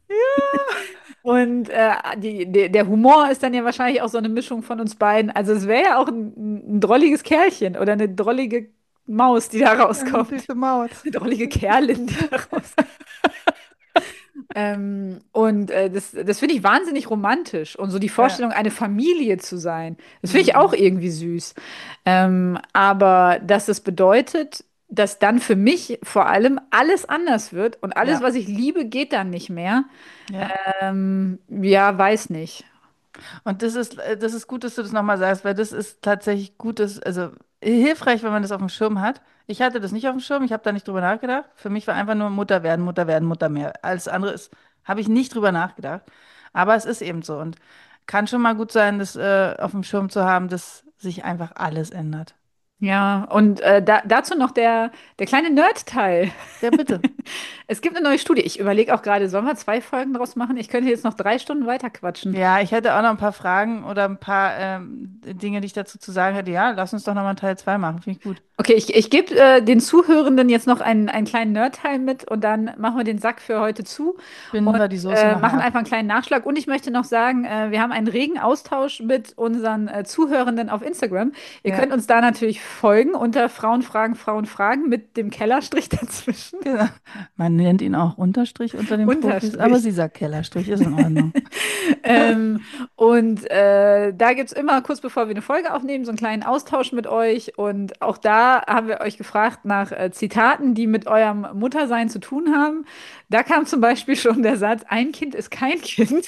Speaker 2: und äh, die, der, der Humor ist dann ja wahrscheinlich auch so eine Mischung von uns beiden. Also es wäre ja auch ein, ein drolliges Kerlchen oder eine drollige Maus, die da
Speaker 1: Eine
Speaker 2: rauskommt.
Speaker 1: süße Maus.
Speaker 2: Eine drollige Kerlin, die da rauskommt. Ähm, und äh, das, das finde ich wahnsinnig romantisch. Und so die
Speaker 1: Ja.
Speaker 2: Vorstellung, eine Familie zu sein, das finde ich
Speaker 1: Mhm.
Speaker 2: auch irgendwie süß. Ähm, aber dass es bedeutet, dass dann für mich vor allem alles anders wird und alles,
Speaker 1: Ja.
Speaker 2: was ich liebe, geht dann nicht mehr.
Speaker 1: Ja.
Speaker 2: Ähm, ja, weiß nicht.
Speaker 1: Und das ist, äh, das ist gut, dass du das nochmal sagst, weil das ist tatsächlich gutes, also hilfreich, wenn man das auf dem Schirm hat. Ich hatte das nicht auf dem Schirm, ich habe da nicht drüber nachgedacht. Für mich war einfach nur Mutter werden, Mutter werden, Mutter mehr. Alles andere ist, habe ich nicht drüber nachgedacht. Aber es ist eben so und kann schon mal gut sein, das äh, auf dem Schirm zu haben, dass sich einfach alles ändert.
Speaker 2: Ja, und äh, da, dazu noch der, der kleine Nerd-Teil.
Speaker 1: Ja, bitte.
Speaker 2: Es gibt eine neue Studie. Ich überlege auch gerade, sollen wir zwei Folgen draus machen? Ich könnte jetzt noch drei Stunden weiter quatschen.
Speaker 1: Ja, ich hätte auch noch ein paar Fragen oder ein paar ähm, Dinge, die ich dazu zu sagen hätte. Ja, lass uns doch nochmal Teil zwei machen. Finde ich gut.
Speaker 2: Okay, ich, ich gebe äh, den Zuhörenden jetzt noch einen, einen kleinen Nerd-Teil mit und dann machen wir den Sack für heute zu
Speaker 1: Binden
Speaker 2: und
Speaker 1: wir die Soße
Speaker 2: äh,
Speaker 1: nachher
Speaker 2: machen
Speaker 1: ab.
Speaker 2: einfach einen kleinen Nachschlag. Und ich möchte noch sagen, äh, wir haben einen regen Austausch mit unseren äh, Zuhörenden auf Instagram. Ihr
Speaker 1: Ja.
Speaker 2: könnt uns da natürlich folgen unter Frauen fragen, Frauen fragen mit dem Kellerstrich dazwischen.
Speaker 1: Genau. Man nennt ihn auch Unterstrich unter den Profis,
Speaker 2: Unterstrich.
Speaker 1: aber sie sagt Kellerstrich, ist in Ordnung.
Speaker 2: ähm, und äh, da gibt es immer, kurz bevor wir eine Folge aufnehmen, so einen kleinen Austausch mit euch. Und auch da haben wir euch gefragt nach äh, Zitaten, die mit eurem Muttersein zu tun haben. Da kam zum Beispiel schon der Satz, ein Kind ist kein Kind.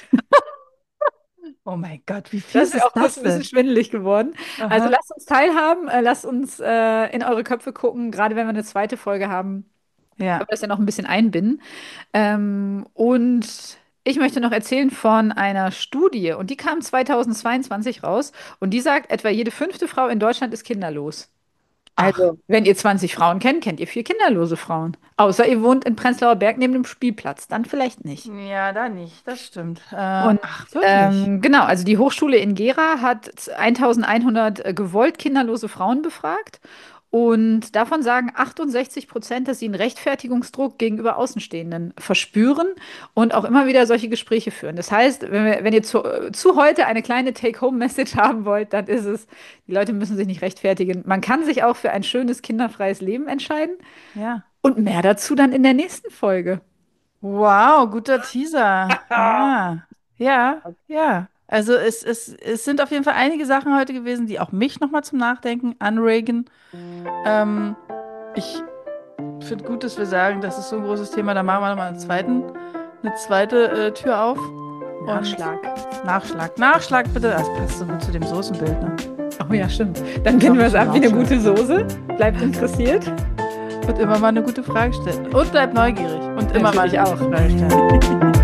Speaker 1: Oh mein Gott, wie viel
Speaker 2: Das
Speaker 1: ist
Speaker 2: ist auch kurz
Speaker 1: das
Speaker 2: ein bisschen
Speaker 1: denn?
Speaker 2: schwindelig geworden. Also
Speaker 1: Aha.
Speaker 2: lasst uns teilhaben, äh, lasst uns äh, in eure Köpfe gucken, gerade wenn wir eine zweite Folge haben.
Speaker 1: Ja,
Speaker 2: Können wir das ja noch ein bisschen einbinden. Ähm, und ich möchte noch erzählen von einer Studie, und die kam zweitausendzweiundzwanzig raus, und die sagt, etwa jede fünfte Frau in Deutschland ist kinderlos.
Speaker 1: ach,
Speaker 2: Also, wenn ihr zwanzig Frauen kennt, kennt ihr vier kinderlose Frauen. Außer ihr wohnt in Prenzlauer Berg neben dem Spielplatz, dann vielleicht nicht.
Speaker 1: ja, da nicht, das stimmt. Äh,
Speaker 2: Und
Speaker 1: ach, wirklich?
Speaker 2: ähm, genau, also die Hochschule in Gera hat eintausendeinhundert äh, gewollt kinderlose Frauen befragt. Und davon sagen achtundsechzig Prozent, dass sie einen Rechtfertigungsdruck gegenüber Außenstehenden verspüren und auch immer wieder solche Gespräche führen. Das heißt, wenn, wir, wenn ihr zu, zu heute eine kleine Take-Home-Message haben wollt, dann ist es, die Leute müssen sich nicht rechtfertigen. Man kann sich auch für ein schönes, kinderfreies Leben entscheiden.
Speaker 1: Ja.
Speaker 2: Und mehr dazu dann in der nächsten Folge.
Speaker 1: Wow, guter Teaser. Ja, ja, ja. Also es, es, es sind auf jeden Fall einige Sachen heute gewesen, die auch mich nochmal zum Nachdenken anregen. Ähm, ich finde gut, dass wir sagen, das ist so ein großes Thema, da machen wir nochmal einen zweiten, eine zweite äh, Tür auf.
Speaker 2: Nachschlag.
Speaker 1: Und Nachschlag. Nachschlag bitte. Das passt so gut zu dem Soßenbild, ne?
Speaker 2: Oh ja, stimmt. Dann binden wir es ab wie eine gute Soße. Bleibt interessiert.
Speaker 1: Und immer mal eine gute Frage stellen. Und bleibt neugierig. Und immer mal
Speaker 2: Natürlich
Speaker 1: eine
Speaker 2: auch.
Speaker 1: gute Frage stellen.